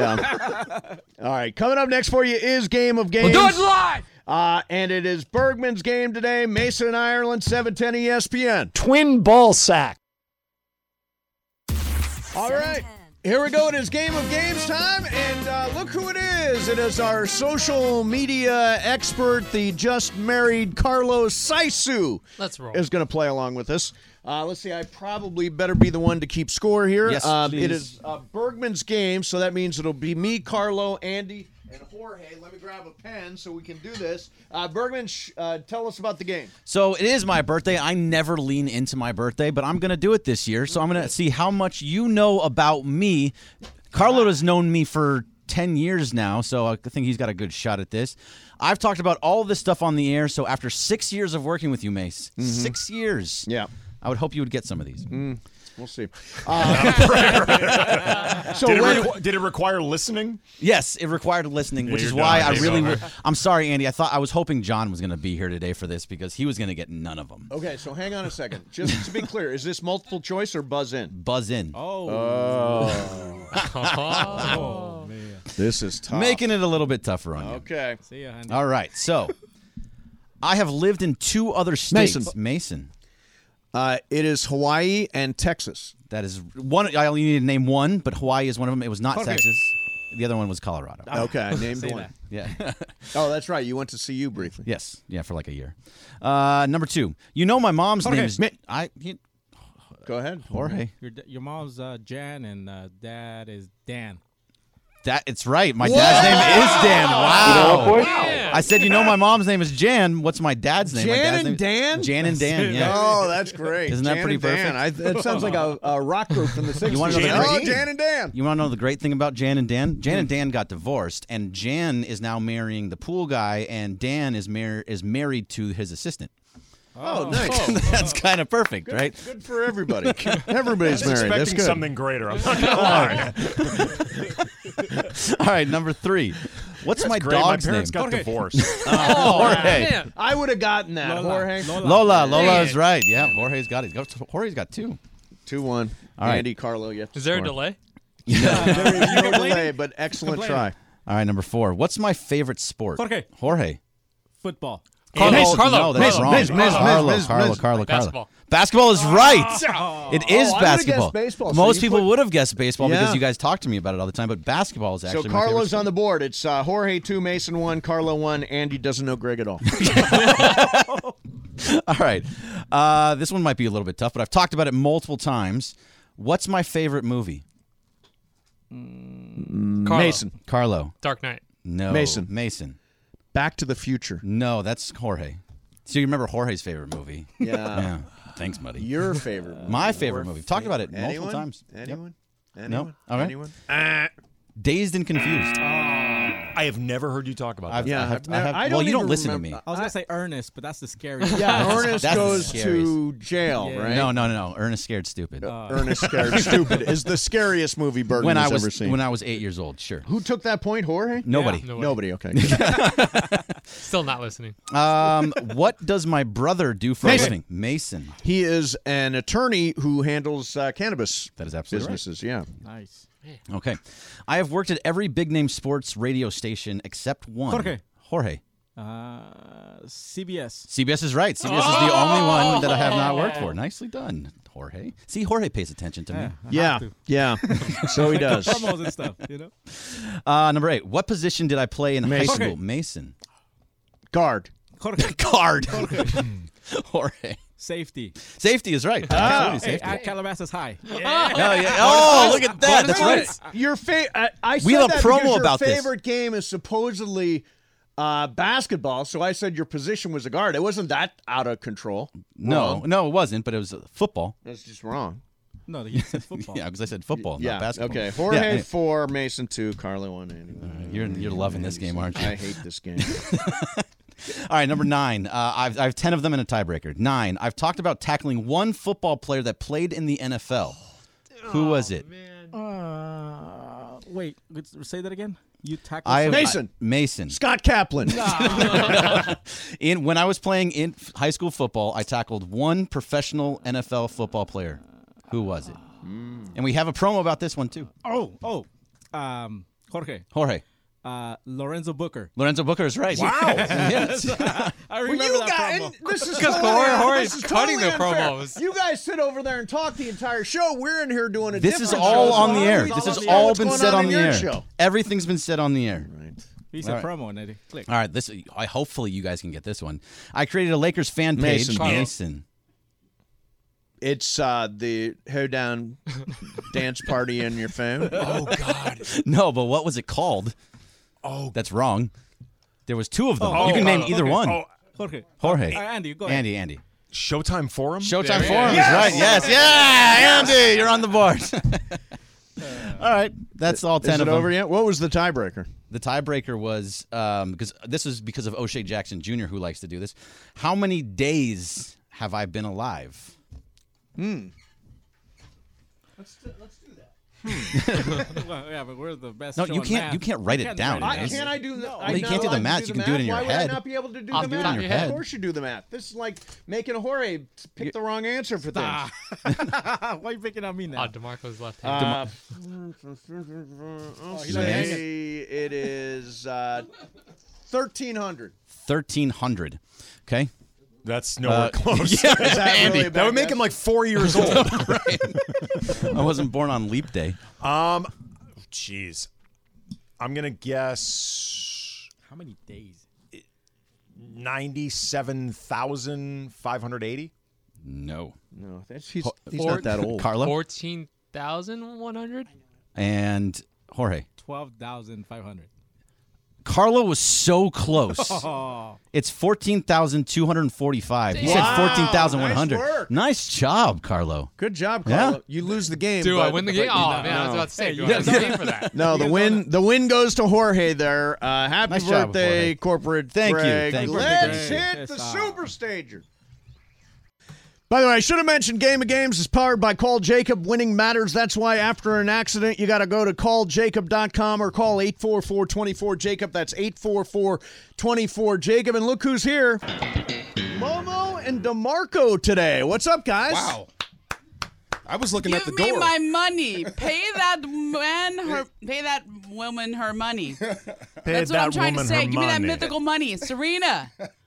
Yeah. All right. Coming up next for you is Game of Games. We'll do it live. Uh, and it is Bergman's game today. Mason and Ireland, seven ten E S P N. Twin ball sack. All right. Here we go. It is Game of Games time. And uh, look who it is. It is our social media expert, the just married Carlos Saisu. Let's roll. Is going to play along with us. Uh, let's see. I probably better be the one to keep score here. Yes, uh, please. It is uh, Bergman's game, so that means it'll be me, Carlo, Andy, and Jorge. Let me grab a pen so we can do this. Uh, Bergman, sh- uh, tell us about the game. So it is my birthday. I never lean into my birthday, but I'm going to do it this year. So I'm going to see how much you know about me. Carlo has known me for ten years now, so I think he's got a good shot at this. I've talked about all this stuff on the air, so after six years of working with you, Mace, six years, Yeah. I would hope you would get some of these. We'll see. Uh, so Did it, when- requ- did it require listening? Yes, it required listening, Yeah, which is you're why done. I Game really. over. w- I'm sorry, Andy. I thought I was hoping John was going to be here today for this because he was going to get none of them. Okay, so hang on a second. Just to be clear, is this multiple choice or buzz in? Buzz in, Oh. Oh. man. This is tough. making it a little bit tougher on you. Okay. See ya, Andy. All right, so I have lived in two other states. Mason. Mason. Uh, it is Hawaii and Texas. That is one. I only need to name one, but Hawaii is one of them. It was not Okay. Texas. The other one was Colorado. Okay, I named Say one. Yeah. Oh, that's right. You went to see you briefly. Yes. Yeah, for like a year. Uh, number two. You know my mom's Okay. name is Ma- I. He, Go ahead. Jorge. Your, d- your mom's uh, Jan and uh, dad is Dan. That it's right. My dad's name is Dan. Wow. I said, you know, my mom's name is Jan. What's my dad's name? my Jan dad's and name, Dan? Jan and Dan. Yeah. Oh, that's great. Isn't that Jan pretty and Dan. I, that sounds like a, a rock group from the sixties. You wanna know the oh, great- Jan and Dan. You want to know the great thing about Jan and Dan? Jan and Dan got divorced, and Jan is now marrying the pool guy, and Dan is mar- is married to his assistant. Oh, nice. That's kind of perfect, Good, right? good for everybody. Everybody's I was married. That's expecting good. something greater. I'm not gonna lie. All right, number three. What's my Great. dog's My parents name? got divorced. Oh, Jorge. Man. I would have gotten that, Lola. Jorge. Lola. Lola. Lola Dang is it. right. Yeah, Jorge's got it. Jorge's got two. two one. All right. Andy, Carlo, you have to Is there a score. delay? There is no delay, but excellent Complaining. try. All right, number four. What's my favorite sport? Jorge. Jorge. Football. Carlo, Mason. Carlo, no, that's Mason, wrong. Mason, Mason, Carlo, Mason, Carlo, Mason. Carlo, Carlo. Basketball. Basketball is right. Oh. It is Oh, I would've basketball. guessed baseball, so Most you people put- would have guessed baseball Yeah. because you guys talk to me about it all the time. But basketball is actually So my favorite Carlo's sport. on the board. It's uh, Jorge two, Mason one, Carlo one. Andy doesn't know Greg at all. All right. Uh, this one might be a little bit tough, but I've talked about it multiple times. What's my favorite movie? Carlo. Mason. Carlo. Dark Knight. No. Mason. Mason. Back to the Future. No, that's Jorge. So you remember Jorge's favorite movie? Yeah. Yeah. Thanks, buddy. Your favorite movie. My favorite Your movie. We've talked about it multiple Anyone? times. Anyone? Yep. Anyone? No. All right. Anyone? Dazed and Confused. I have never heard you talk about I've, that. I have, I've I never- have, I well, don't you don't even listen remember- to me. I was gonna say Ernest, but that's the scariest. Yeah, one. Ernest That's the goes scariest. to jail, Yeah. right? No, no, no, no. Ernest Scared Stupid. Uh, Ernest Scared Stupid is the scariest movie Bergen when I has was ever seen. when I was eight years old, sure. Who took that point, Jorge? Nobody. Yeah. Nobody. Okay. Still not listening. Um, what does my brother do for Mason. a living? Mason. He is an attorney who handles uh, cannabis That is absolutely right. businesses. Yeah. Nice. Okay. I have worked at every big name sports radio station except one. Jorge. Jorge. Uh, C B S. C B S is right. C B S is the only one that I have not worked for. Nicely done, Jorge. See, Jorge pays attention to me. Yeah. Yeah. So he does. Promos and stuff, you know. Uh, number eight. What position did I play in Mason. high school? Jorge. Mason. Guard. Jorge. Guard. Jorge. Safety. Safety is right. Ah. Absolutely Hey, safety. at Calabasas High. Oh, yeah. Oh, look at that. That's right. Your fa- I, I said We have a that promo because your about this. favorite game is supposedly uh, basketball, so I said your position was a guard. It wasn't that out of control. No, Wrong. no, it wasn't, but it was uh, football. That's just wrong. No, he said football. Yeah, because I said football, Yeah. not basketball. Okay. Jorge Yeah, anyway. four, Mason two, Carlo one, Andy one. You're you're loving this game, aren't you? I hate this game. All right, number nine. Uh, I've I have ten of them in a tiebreaker. Nine. I've talked about tackling one football player that played in the N F L. Who was it? Uh, wait, let's say that again. You tackled I somebody- Mason. I- Mason. Scott Kaplan. In when I was playing in f- high school football, I tackled one professional N F L football player. Who was it? And we have a promo about this one too. Oh, oh, um, Jorge. Jorge. Uh, Lorenzo Booker. Lorenzo Booker is right. Wow. Yes. I remember Well, you that got- promo. and this is Because totally- Jorge- Jorge this is is cutting totally the unfair. promos. You guys sit over there and talk the entire show. We're in here doing a This is different all show. on the air. It's This has on the air. all What's been going said on in the your air. show? Everything's been said on the air. He said All right. promo, and I click. All right, this I hopefully you guys can get this one. I created a Lakers fan page. Mason. Mason. It's uh, the hoedown dance party in your phone. Oh God. No, but what was it called? Oh, That's wrong. There was two of them. Oh, you can okay. name either Okay. one. Oh, Jorge. Jorge. Uh, Andy, go ahead. Andy, Andy. Showtime Forum. Showtime There he Forum is. is right. Yes, yeah, Andy, you're on the board. All right, that's all ten Is of it them. over yet? What was the tiebreaker? The tiebreaker was um, because this is because of O'Shea Jackson Junior who likes to do this. How many days have I been alive? Hmm. Let's do, let's do that. well, yeah, but we're the best. No, show you in can't- math. you can't write We it down, write I, it Yes. can't I do the? No. I Well, you can't know do the I math. You can do it in your Why head. would I not be able to do I'll the do it math? in your head. Of course you do the math. This is like making a Jorge pick the wrong answer for things. Ah. Why are you picking on me now? Oh, DeMarco's left hand. Uh, Oh, I'll he's not say it is uh, thirteen hundred. Thirteen hundred. Okay. That's nowhere Uh, close. yeah, Is that Andy. really a That bad would make guess? him like four years old. I wasn't born on leap day. Um, jeez, I'm gonna guess How many days? ninety-seven thousand five hundred eighty. No. No, that's, he's, Ho- he's Four- not that old. Carlo fourteen thousand one hundred? and Jorge. Twelve thousand five hundred. Carlo was so close. Oh, It's fourteen thousand two hundred forty-five. He said Wow, fourteen thousand one hundred. nice work. Nice job, Carlo. Good job, Yeah. Carlo. You lose the game. Do I but- win the but game? you- Oh, no, man, I was no. about to say, Hey, do you I have guys- the game for that? No, the You guys win wanna- the win goes to Jorge there. Uh, happy Nice job, birthday, Jorge. corporate Thank you, Greg. thank you. Let's Greg. hit Yes, the uh, super stager. By the way, I should have mentioned Game of Games is powered by Call Jacob. Winning matters. That's why after an accident, you got to go to call jacob dot com or call eight four four, two four, Jacob. That's eight four four, two four, Jacob. And look who's here. Momo and DeMarco today. What's up, guys? Wow. I was looking Give at the me door. my money. Pay that man her. Pay that woman her money. Pay That's what that I'm trying to woman say. her Give me that money. mythical money, Serena.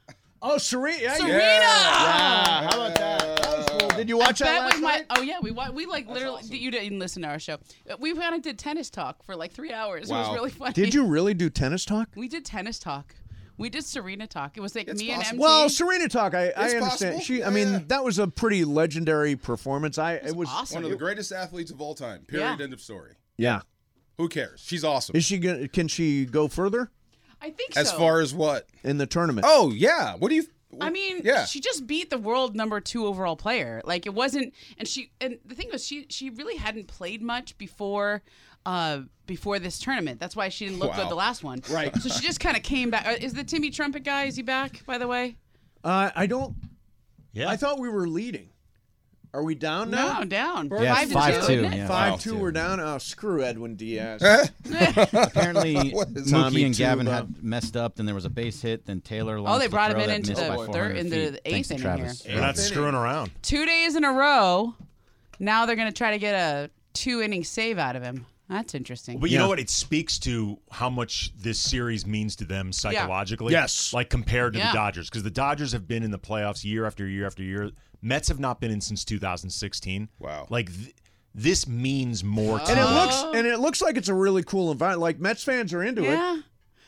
Oh, Serena. Yeah, Serena! Yeah. How about that? That was cool. Did you watch I that bet last we might. night? Oh yeah, we wa- we like literally. You didn't listen to our show. We kind of did tennis talk for like three hours. It was really funny. Did you really do tennis talk? We did tennis talk. We did Serena talk. It was like me and M T. Well, Serena talk. I, I It's understand. possible. She. I Yeah. mean, that was a pretty legendary performance. I. It was, awesome. One of the greatest athletes of all time. Period. Yeah. End of story. Yeah. Who cares? She's awesome. Is she gonna? Can she go further I think As so. far as what? in the tournament? Oh yeah. What do you? I mean, Yeah. she just beat the world number two overall player. Like it wasn't, and she and the thing was, she she really hadn't played much before, uh, before this tournament. That's why she didn't look Wow. good the last one. Right. So she just kind of came back. Uh, Is the Timmy Trumpet guy? Is he back? By the way. Uh, I don't. Yeah. I thought we were leading. Are we down now? No, down. Yeah, five, five to two, two. isn't it? yeah. Five Wow. two. We're down. Oh, screw Edwin Diaz. Apparently, What is Tommy Mookie and Gavin Tuba. had messed up. Then there was a base hit. Then Taylor. Oh, launched they the brought him throw in that into missed the by third- four hundred into feet. the Thanks eighth to inning Travis. here. They're not screwing around. Two days in a row. Now they're going to try to get a two inning save out of him. That's interesting. But you Yeah. know what? It speaks to how much this series means to them psychologically. Yes. Like compared to Yeah. the Dodgers. Because the Dodgers have been in the playoffs year after year after year. Mets have not been in since two thousand sixteen. Wow. Like, th- this means more to And it them. looks and it looks like it's a really cool environment. Like Mets fans are into it. Yeah.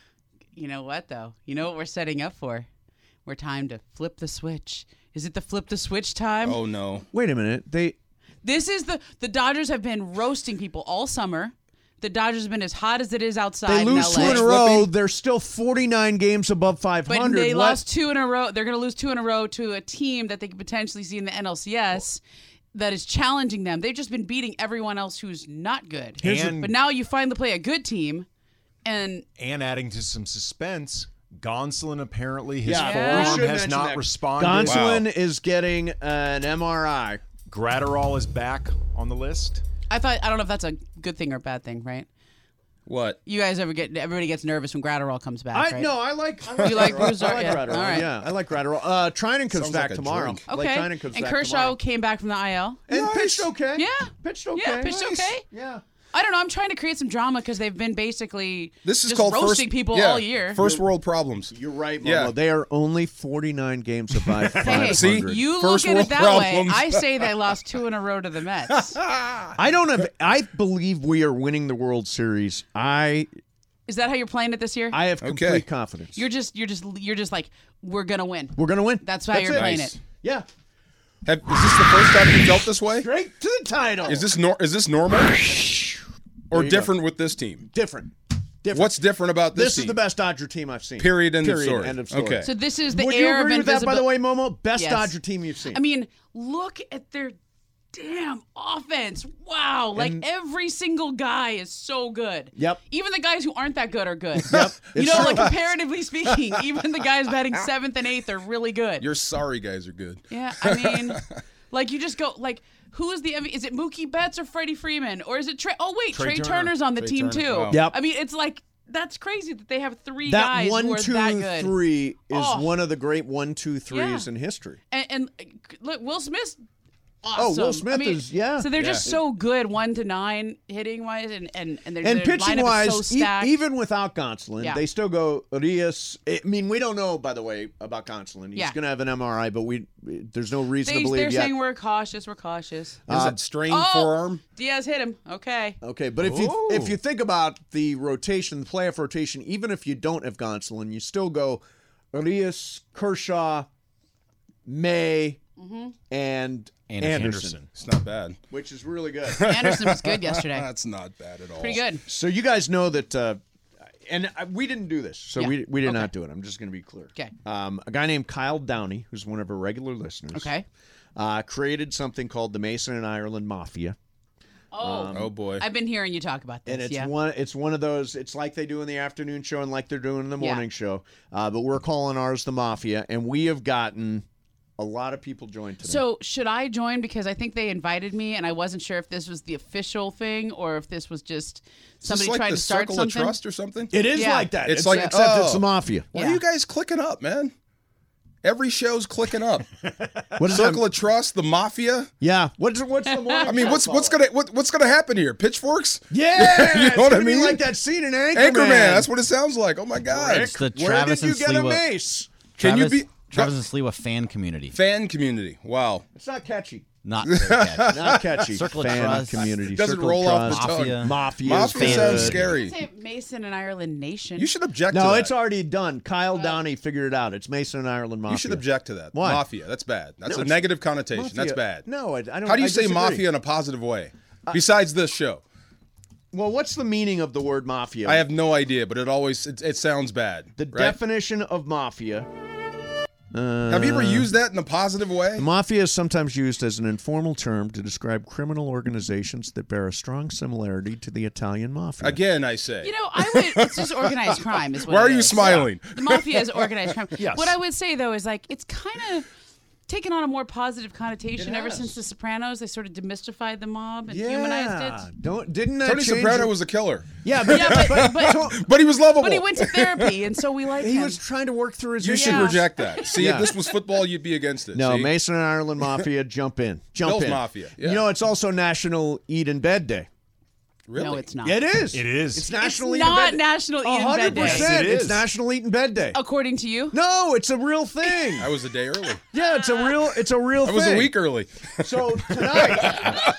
You know what though? You know what we're setting up for? We're time to flip the switch. Is it the flip the switch time? Oh no. Wait a minute. They This is the the Dodgers have been roasting people all summer. The Dodgers have been as hot as it is outside. they lose in two L A. in a row. They're still forty-nine games above five But hundred. they What? lost two in a row. They're going to lose two in a row to a team that they could potentially see in the N L C S that is challenging them. They've just been beating everyone else who's not good. And- But now you finally play a good team, and And adding to some suspense, Gonsolin apparently, his Yeah, we forearm should has mention not that. responded. Gonsolin is getting an M R I. Gratterall is back on the list. I thought I don't know if that's a good thing or bad thing, right? What? You guys ever get everybody gets nervous when Gratterall comes back, I right? no, I like. I like You like Gratterall. Bruiser? I like Yeah. Gratterall. All right. Yeah, I like Gratterall. Uh, Trinan comes Sounds back like a tomorrow. drink. Okay. Like Trinan comes and back Kershaw tomorrow. came back from the I L. And Nice. pitched okay. Yeah. Pitched okay. Yeah, pitched Nice. okay. Yeah. I don't know. I'm trying to create some drama because they've been basically This is just called roasting first, people yeah, all year. First world problems. You're right, Momo. Yeah. They are only forty-nine games above five Hey, hundred. See? you First look at it world that problems. way. I say they lost two in a row to the Mets. I don't have. I believe we are winning the World Series. I Is that how you're playing it this year? I have complete Okay. confidence. You're just you're just you're just like we're gonna win. We're gonna win. That's how you're it. playing Nice. it. Yeah. Have, is this the first time you felt this way? Straight to the title. Is this nor, is this normal or you different with this team? different? Different. What's different about this, This team? is the best Dodger team I've seen. Period, end of Period. story. End of story. Okay. So this is the Would you air agree of with that, by the invisibil- way, Momo? Best Yes. Dodger team you've seen. I mean, look at their damn offense. Wow. Like And- every single guy is so good. Yep. Even the guys who aren't that good are good. Yep. You It's know, true. like comparatively speaking, even the guys batting seventh and eighth are really good. Your sorry guys are good. Yeah, I mean, like you just go like, who is the M V P? Is it Mookie Betts or Freddie Freeman or is it Trey? Oh wait, Trey Trey, Turner. Turner's on the Trey team Turner, too. wow. Yep. I mean, it's like that's crazy that they have three that guys one, who are two, that good. three is Oh. one of the great one, two, threes Yeah. in history. And, and uh, look, Will Smith's awesome. Oh, Will Smith I mean, is- yeah. So they're Yeah. just so good, one to nine hitting wise, and and and, their And their pitching lineup wise, is so e- stacked. even without Gonsolin, Yeah. they still go Urias. I mean, we don't know, by the way, about Gonsolin. He's Yeah. going to have an M R I, but we there's no reason they, to they're believe yet. saying we're cautious. We're cautious. Is Uh, it strained oh, forearm? Diaz hit him. Okay. Okay, but if you Oh. if you think about the rotation, the playoff rotation, even if you don't have Gonsolin, you still go Urias, Kershaw, May, Mm-hmm. and Anderson. Anderson, Anderson. It's not bad. which is really good. Anderson was good yesterday. That's not bad at all. Pretty good. So you guys know that, uh, and I- we didn't do this, so Yeah. we we did Okay. not do it. I'm just going to be clear. Okay. Um, a guy named Kyle Downey, who's one of our regular listeners, Okay. uh, created something called the Mason and Ireland Mafia. Oh, Oh boy. I've been hearing you talk about this. And it's yeah. one it's one of those, it's like they do in the afternoon show and like they're doing in the Yeah. morning show. Uh, but we're calling ours the Mafia, and we have gotten a lot of people joined today. So should I join because I think they invited me and I wasn't sure if this was the official thing or if this was just Is somebody this like trying the to start Circle something. of Trust or something? it is Yeah. like that. It's It's, like- except it's oh. the Mafia. Why Yeah. are you guys clicking up, man? Every show's clicking up. What is Circle that? of Trust, the Mafia. Yeah. What's what's the morning I mean, show what's what's called? gonna what, what's gonna happen here? Pitchforks? Yeah, You know it's what I gonna be mean? like that scene in Anchorman. Anchorman. That's what it sounds like. Oh my god. It's the Where Travis did you and get a Sliwa- mace? Can Travis, you be? Travis and Sliwa fan community. Fan community. Wow. It's not catchy. Not very catchy. Not catchy. Circle Fan of Trust. community. Doesn't Circle roll of off the Trust. tongue. Mafia. Mafia. Mafia is sounds good. scary. Say Mason and Ireland Nation. You should object to No, that. it's already done. Kyle Downey figured it out. It's Mason and Ireland Mafia. You should object to that. Why? Mafia. That's bad. That's No, a it's- negative connotation. Mafia- That's bad. No, I, I don't. How do you I say disagree. mafia in a positive way? Besides this show. Well, what's the meaning of the word mafia? I have no idea, but it always it, it sounds bad. the right? definition of mafia. Uh, Have you ever used that in a positive way? The mafia is sometimes used as an informal term to describe criminal organizations that bear a strong similarity to the Italian mafia. Again, I say. You know, I would. It's just organized crime. Is what Why it are you is. smiling? The mafia is organized crime. Yes. What I would say though is like it's kind of taken on a more positive connotation It ever has. since The Sopranos. They sort of demystified the mob and humanized it. Don't didn't that Tony change Soprano your- was a killer. Yeah, but, Yeah, but, but, But he was lovable. but he went to therapy, and so we like he him. was trying to work through his. You should Yeah. reject that. See, Yeah. if this was football, you'd be against it. No, See? Mason and Ireland Mafia, jump in, jump Bill's in. Mafia, yeah. You know, it's also National Eat in Bed Day. Really? No, it's not. It is. It is. It's National It's Eat in not Bed Day. National Eat in Bed hundred Day. percent. Yes, it It's is. National Eat in Bed Day. According to you? No, it's a real thing. I was a day early. Yeah, it's a real. It's a real I thing. was a week early. So tonight,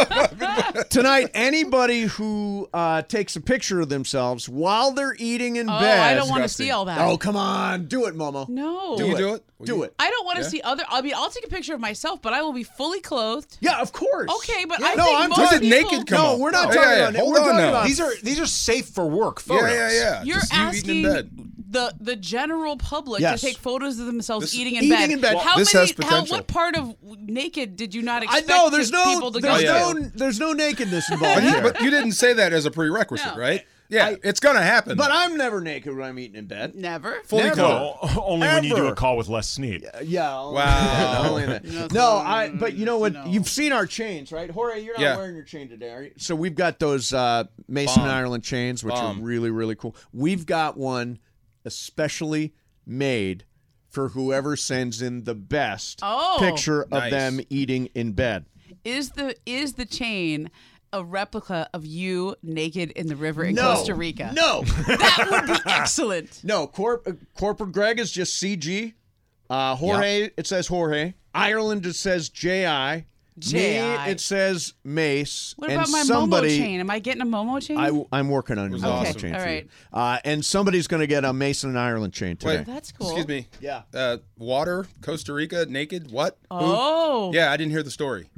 tonight, anybody who uh, takes a picture of themselves while they're eating in Oh, bed. I don't want to Disgusting. see all that. Oh, come on, do it, Momo. No. Do you do it? Will Do you- it. I don't want to Yeah? see other. I mean, I'll take a picture of myself, but I will be fully clothed. Yeah, of course. Okay, but Yeah, I no, think I'm most When did people, naked come No, up? we're not Oh, talking yeah, yeah. about it. Hold We're on talking now. about- These are these are safe for work photos. Yeah, yeah, yeah. You're Just you eating asking in bed. the the general public Yes. to take photos of themselves This- eating in Eating bed. in bed. Well, How this many? has How, potential. what part of naked did you not I expect know there's to- no people to there's go no to? there's no nakedness involved But you, here. but you didn't say that as a prerequisite, No. right? Yeah, it's gonna happen. But I'm never naked when I'm eating in bed. Never. fully Never. clothed. No, only when you do Ever. a call with Les Snead. Yeah. only- Wow. only that. No, No, I. But you know what? no. You've seen our chains, right? Jorge, you're not Yeah. wearing your chain today, are you? So we've got those uh, Mason Bomb. and Ireland chains, which Bomb. are really, really cool. We've got one especially made for whoever sends in the best Oh. picture of Nice. them eating in bed. Is the is the chain a replica of you naked in the river in No. Costa Rica? No. That would be excellent. No, Corp- uh, Corporate Greg is just C G. Uh, Jorge, it says Jorge. Ireland, it says J I. J I. Me, it says Mace. What and about my somebody, Momo chain? Am I getting a Momo chain? I, I'm working on a was Momo awesome. chain All for right. you. Uh, and somebody's going to get a Mason and Ireland chain today. Wait, That's cool. Excuse me. Yeah. Uh, water, Costa Rica, naked. What? Who? Oh. Yeah, I didn't hear the story.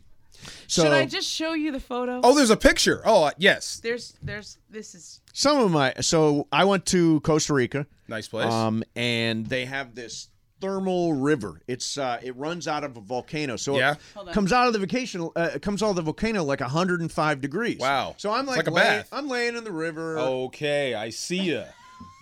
So Should I just show you the photo? Oh, there's a picture. Oh, uh, yes. There's there's this is some of my so I went to Costa Rica. Nice place. Um, and they have this thermal river. It's uh, it runs out of a volcano, so Yeah. Hold it on. comes out of the vacation. Uh, it comes out of the volcano like one hundred five degrees. Wow. So I'm It's like, like a lay- bath. I'm laying in the river. Okay, I see ya.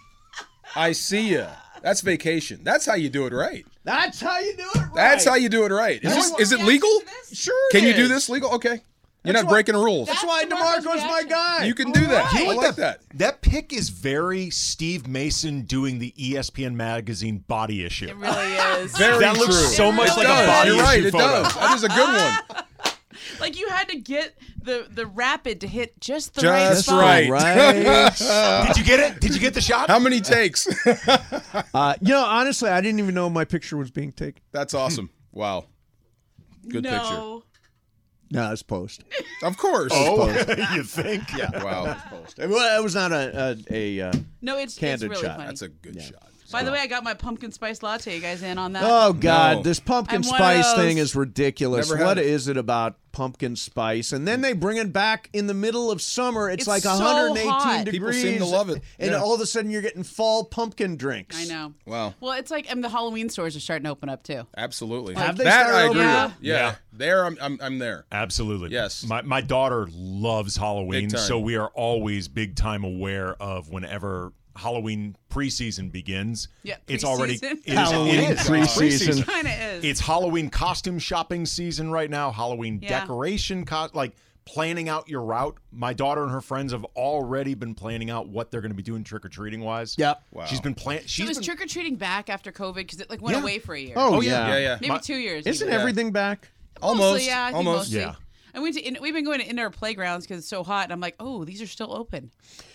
I see ya. That's vacation. That's how you do it right. That's how you do it. Right. That's how you do it right. Is, this, is it legal? Sure. Can it you do is. this legal? Okay. You're That's not why- breaking rules. That's why DeMarco's DeMarco's my reaction. guy. You can do that. You know I what like that. That pic is very Steve Mason doing the E S P N magazine body issue. it really is. Very That looks true. so much It like a does. body You're right. issue It photo. does. That is a good one. Like you had to get the the rapid to hit just the right Just spot. right. Right. Did you get it? Did you get the shot? How many takes? uh, you know, honestly, I didn't even know my picture was being taken. That's awesome. Wow. Good picture. No. No, it's post. Of course. Oh, you think? Yeah. Wow. Post. It wa- it was not a a, a uh, No, it's, it's candid really shot. funny. That's a good shot. By the way, I got my pumpkin spice latte. You guys in on that? Oh God, No. this pumpkin I'm one of spice thing those. is ridiculous. Never had What it. is it about pumpkin spice? And then they bring it back in the middle of summer. It's, It's like so one hundred eighteen hot. People degrees. seem to love it. And Yeah. all of a sudden you're getting fall pumpkin drinks. I know. Wow. Well, it's like, and the Halloween stores are starting to open up too. Absolutely. Have they that started I agree opening? with. Yeah. Yeah. There, I'm, I'm, I'm there. Absolutely. Yes. My my daughter loves Halloween, Big time. so we are always big time aware of whenever Halloween preseason begins. Yeah, it's already preseason. it is- Halloween it is. preseason. Kind of is. It's Halloween costume shopping season right now. Halloween Yeah. decoration, co- like planning out your route. My daughter and her friends have already been planning out what they're going to be doing trick or treating wise. Yep. Wow. She's been planning. so She's is been, trick or treating back after COVID because it like went Yeah. away for a year? Oh, Oh, yeah. yeah. Yeah, yeah. maybe my- two years. Isn't even. everything back? Almost. Mostly, yeah, I think Almost. mostly. Yeah. And we went to, in, we've been going to indoor playgrounds because it's so hot. And I'm like, oh, these are still open.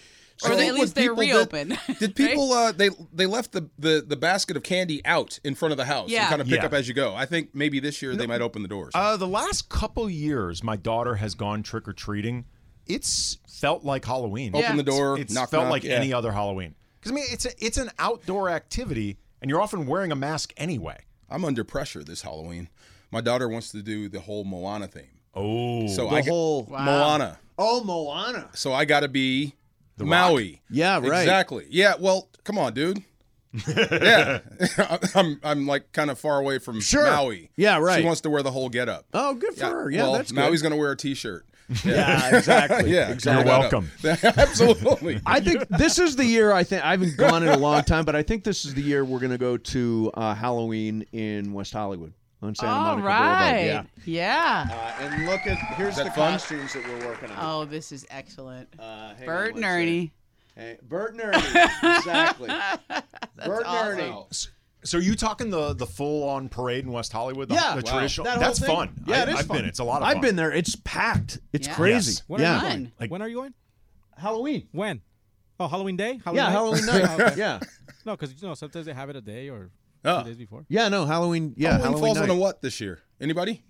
Or I they, think at what least they're people did- reopened. Did people uh they they left the, the the basket of candy out in front of the house Yeah. and kind of pick Yeah. up as you go? I think maybe this year they might open the doors. Uh, the last couple years, my daughter has gone trick or treating. It's felt like Halloween. Open Yeah. the door, It's knock, felt knock, like yeah. any other Halloween. Because I mean, it's a, it's an outdoor activity, and you're often wearing a mask anyway. I'm under pressure this Halloween. My daughter wants to do the whole Moana theme. Oh, So The I got- whole- Wow. Moana. Oh, Moana. So I got to be The Maui. Rock. Yeah, right. Exactly. Yeah. Well, come on, dude. yeah, I'm I'm like kind of far away from Sure. Maui. Yeah, right. She wants to wear the whole getup. Oh, good for her. Yeah, well, that's good. Maui's going to wear a T-shirt. Yeah, exactly. yeah, Exactly. cover that up. Absolutely. I think this is the year. I think I haven't gone in a long time, but I think this is the year we're going to go to uh, Halloween in West Hollywood on Santa All Monica right. Boulevard. Yeah. Uh, and look at here's Is the that fun? costumes that we're working on. Oh, this is excellent. Uh, hang Bert on and one Ernie. Hey, Bert and Ernie. Exactly. That's Bert and awesome. Ernie. So are you talking the the full on parade in West Hollywood? The, Yeah, the wow. traditional. That whole That's thing. fun. Yeah, I, it is I've fun. been. It's a lot of I've fun. been there. It's packed. It's Yeah. crazy. Yes. When yeah. are you going? Fun. Like- when are you going? Halloween. When? Oh, Halloween day? Halloween Yeah, night? Halloween night. Oh, okay. Yeah. No, because you know sometimes they have it a day or Oh. two days before. Yeah, no, Halloween. Yeah, Halloween, Halloween falls night. on a what this year? Anybody?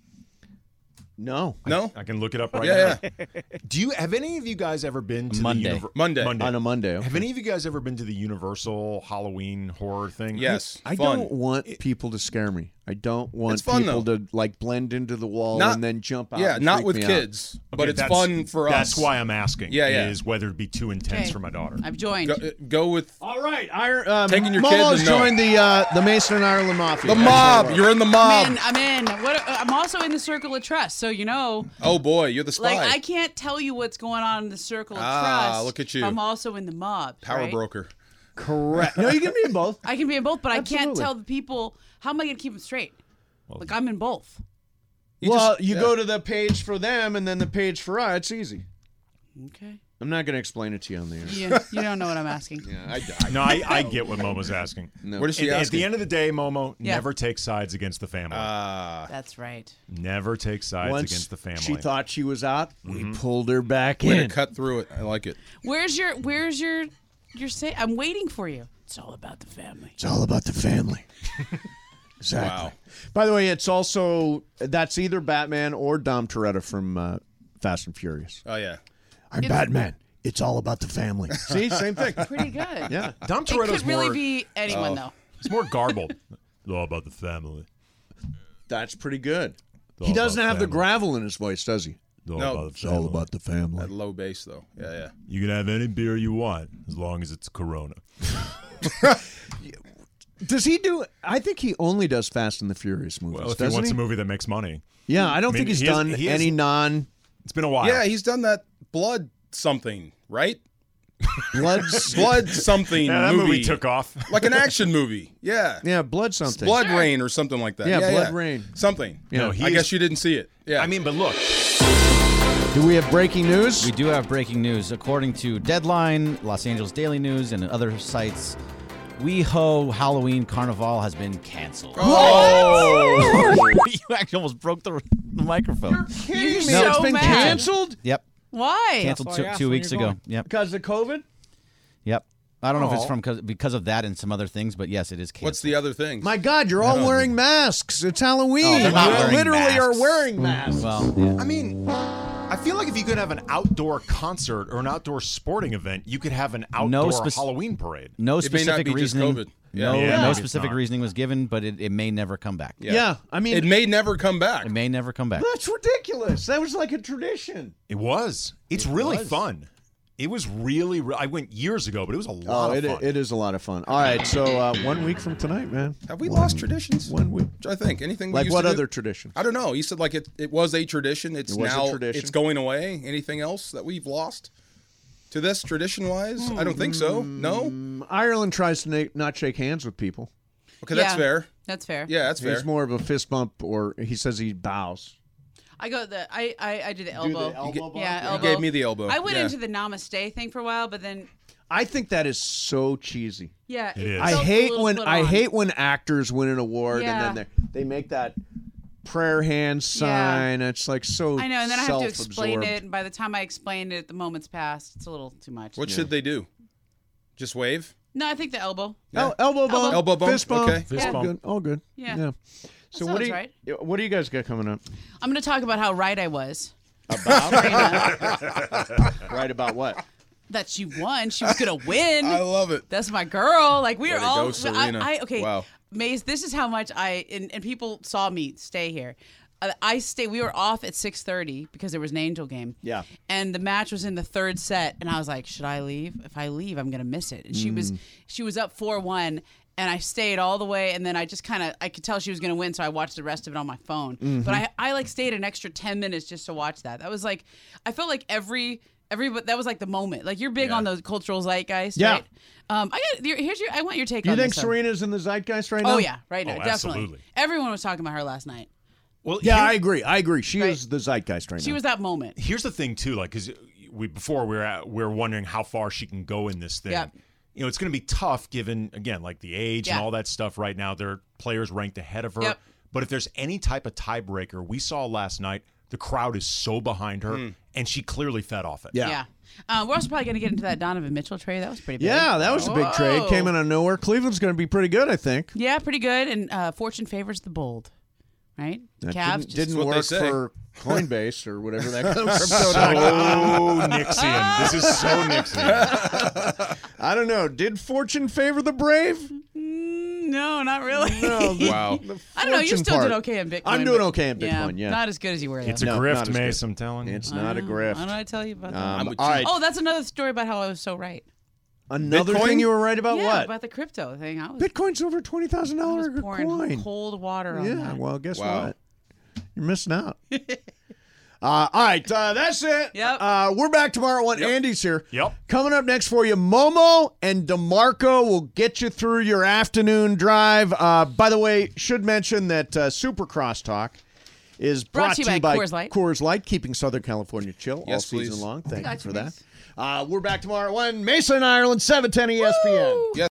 No. No. I can look it up right Yeah, now. Do you have any of you guys ever been to Monday. the Univer- Monday. Monday? On a Monday. Have okay. any of you guys ever been to the Universal Halloween horror thing? Yes. I fun. don't want people to scare me. I don't want It's fun, people though. to like blend into the wall Not- and then jump out. Yeah, and not freak with me out. kids, but Okay, it's that's- fun for us. That's why I'm asking. Yeah, yeah. Is whether it be too intense Okay. for my daughter. I've joined. Go, go with All right, Iron, um, Taking your Momo's kids and no. joined the uh, the Mason and Ireland Mafia. the mob. You're in the mob. I'm in. I'm in. What? I'm also in the circle of trust, so you know. Oh boy, you're the spy. Like I can't tell you what's going on in the circle of Ah, trust. look at you. I'm also in the mob. Power right? broker. Correct. No, you can be in both. I can be in both, but I can't Absolutely. tell the people. How am I going to keep them straight? Like I'm in both. You well, just- you yeah. go to the page for them and then the page for us. It's easy. Okay. I'm not going to explain it to you on the air. You, you don't know what I'm asking. Yeah, I, I, No, I, I get what Momo's asking. No. What is she At, at asking? the end of the day, Momo, Yeah. never take sides against the family. Ah, That's right. never take sides Once against the family. she thought she was out, we Mm-hmm. pulled her back way in. to cut through it. I like it. Where's your Where's your your say? I'm waiting for you. It's all about the family. It's all about the family. Exactly. Wow. By the way, it's also that's either Batman or Dom Toretto from uh, Fast and Furious. Oh yeah. I'm It's- Batman. It's all about the family. See, same thing. Pretty good. Yeah. Dom It Toretto's could really more, be anyone Oh. though. it's more garbled. It's all about the family. That's pretty good. all He doesn't about have the family. gravel in his voice, does he? It's all No. about the It's all family. about the family. That low bass though. Yeah, yeah. You can have any beer you want as long as it's Corona. Does he do? I think he only does Fast and the Furious movies. Well, if he doesn't wants he? a movie that makes money. Yeah, I don't I mean, think he's he has- done he has- any non It's been a while. Yeah, he's done that blood something, right? blood. Blood something Yeah, that movie. movie took off. Like an action movie. Yeah. yeah, blood something. Blood Rain or something like that. Yeah, Yeah, Blood Rain. Something. Yeah. No, he I is- guess you didn't see it. Yeah. I mean, but look. Do we have breaking news? We do have breaking news. According to Deadline, Los Angeles Daily News, and other sites, WeHo Halloween Carnival has been canceled. Oh! You actually almost broke the, the microphone. Kidding You're me? so It's been mad. canceled Yep, Why? canceled why I two, asked two when weeks you're ago. going. Yep, because of COVID. yep. I don't know if it's Oh. from cause, because of that and some other things, but yes, it is canceled. What's the other thing? My God, you're all No. wearing masks. It's Halloween. Oh, they're not you wearing literally are masks. wearing masks. Well, yeah. I mean, I feel like if you could have an outdoor concert or an outdoor sporting event, you could have an outdoor No spec- Halloween parade. no It may not specific be just reasoning. COVID. No, Yeah. Yeah, no maybe specific it's not. reasoning was given, but it, it may never come back. yeah. I mean, It may never come back. It may never come back. that's ridiculous. That was like a tradition. It was. It's really was. fun. It was really. Re- I went years ago, but it was a Oh, lot it, of fun. it is a lot of fun. All right, so uh, one week from tonight, man. Have we One- lost traditions? One week. I think anything. We Like used what to do? other tradition? I don't know. You said like it. It was a tradition. It's It was a now. tradition. It's going away. Anything else that we've lost to this tradition wise? I don't think so. No. Um, Ireland tries to na- not shake hands with people. Okay, that's Yeah. fair. That's fair. Yeah, that's fair. He's more of a fist bump, or he says he bows. I go the I I, I do the elbow. elbow You bump? yeah, You elbow. gave me the elbow. I went Yeah. into the namaste thing for a while, but then I think that is so cheesy. yeah, It is. I felt a hate little when put I on. hate when actors win an award Yeah. and then they they make that prayer hand sign. It's like so. I know, and then I have to explain self-absorbed. it, and by the time I explain it, the moment's passed. It's a little too much. What Yeah. should they do? Just wave. No, I think the elbow. Yeah. El- elbow bump, Elbow bump. fist bump, Okay. fist Yeah. bump. Good. All good. Yeah. yeah. So That what do sounds you right. what do you guys got coming up? I'm going to talk about how right I was. About right about what? That she won. She was going to win. I love it. That's my girl. Like we Way were to all. go, Serena. I, I, okay, Wow. Maze. This is how much I and, and people saw me stay here. Uh, I stay. We were off at six thirty because there was an Angel game. Yeah. And the match was in the third set, and I was like, should I leave? If I leave, I'm gonna miss it. And she was Mm. she was up four one. And I stayed all the way, and then I just kind of, I could tell she was going to win, so I watched the rest of it on my phone. Mhm. But I, I like stayed an extra ten minutes just to watch that. That was like, I felt like every, every, that was like the moment. Like you're big Yeah. on those cultural zeitgeist, Yeah. right? Um, I got, your- here's your, I want your take Do you on think this. though. Serena's in the zeitgeist right now? Oh yeah, right now, Oh, definitely. absolutely. Everyone was talking about her last night. Well, Yeah, here- I agree. I agree. She Right. is the zeitgeist right She now. was that moment. Here's the thing too, like because we before we were at, we were wondering how far she can go in this thing. Yep. You know, it's going to be tough given again like the age and Yeah. all that stuff. Right now, there are players ranked ahead of her. Yep. But if there's any type of tiebreaker, we saw last night the crowd is so behind her, Mm. and she clearly fed off it. Yeah. Uh, we're also probably going to get into that Donovan Mitchell trade. That was pretty big. Yeah, that was a big trade. Whoa. Came in out of nowhere. Cleveland's going to be pretty good, I think. Yeah, pretty good. And uh, fortune favors the bold, right? That Cavs didn't, just- didn't what they work say. for Coinbase or whatever that So crypto. Nixian. This is so Nixian. I don't know. Did fortune favor the brave? Mm, no, not really. No. the- Wow. the I don't know. You fortune still part. did okay in Bitcoin. I'm doing but- okay in Bitcoin, yeah. Not as good as you were, though. It's a No, not grift, as good. Mace. I'm telling you. It's not a grift. Why don't I tell you about that? Um, I'm with all you. right. Oh, that's another story about how I was so right. Another Bitcoin? thing you were right about yeah, what? about the crypto thing. I was, Bitcoin's over twenty thousand I was dollars a pouring coin. cold water on Yeah, that. well, guess Wow. what? You're missing out. Uh, all right, uh, that's it. Yep. Uh, we're back tomorrow at one. Andy's here. Yep. Coming up next for you, Momo and DeMarco will get you through your afternoon drive. Uh, by the way, should mention that uh, Super Crosstalk is brought, Brought to you by Coors Light. Coors Light, keeping Southern California chill all Yes, season please. long. Thank you Got for you, that. Mace. Uh, we're back tomorrow at one. Mason, Ireland, seven ten E S P N. Yes.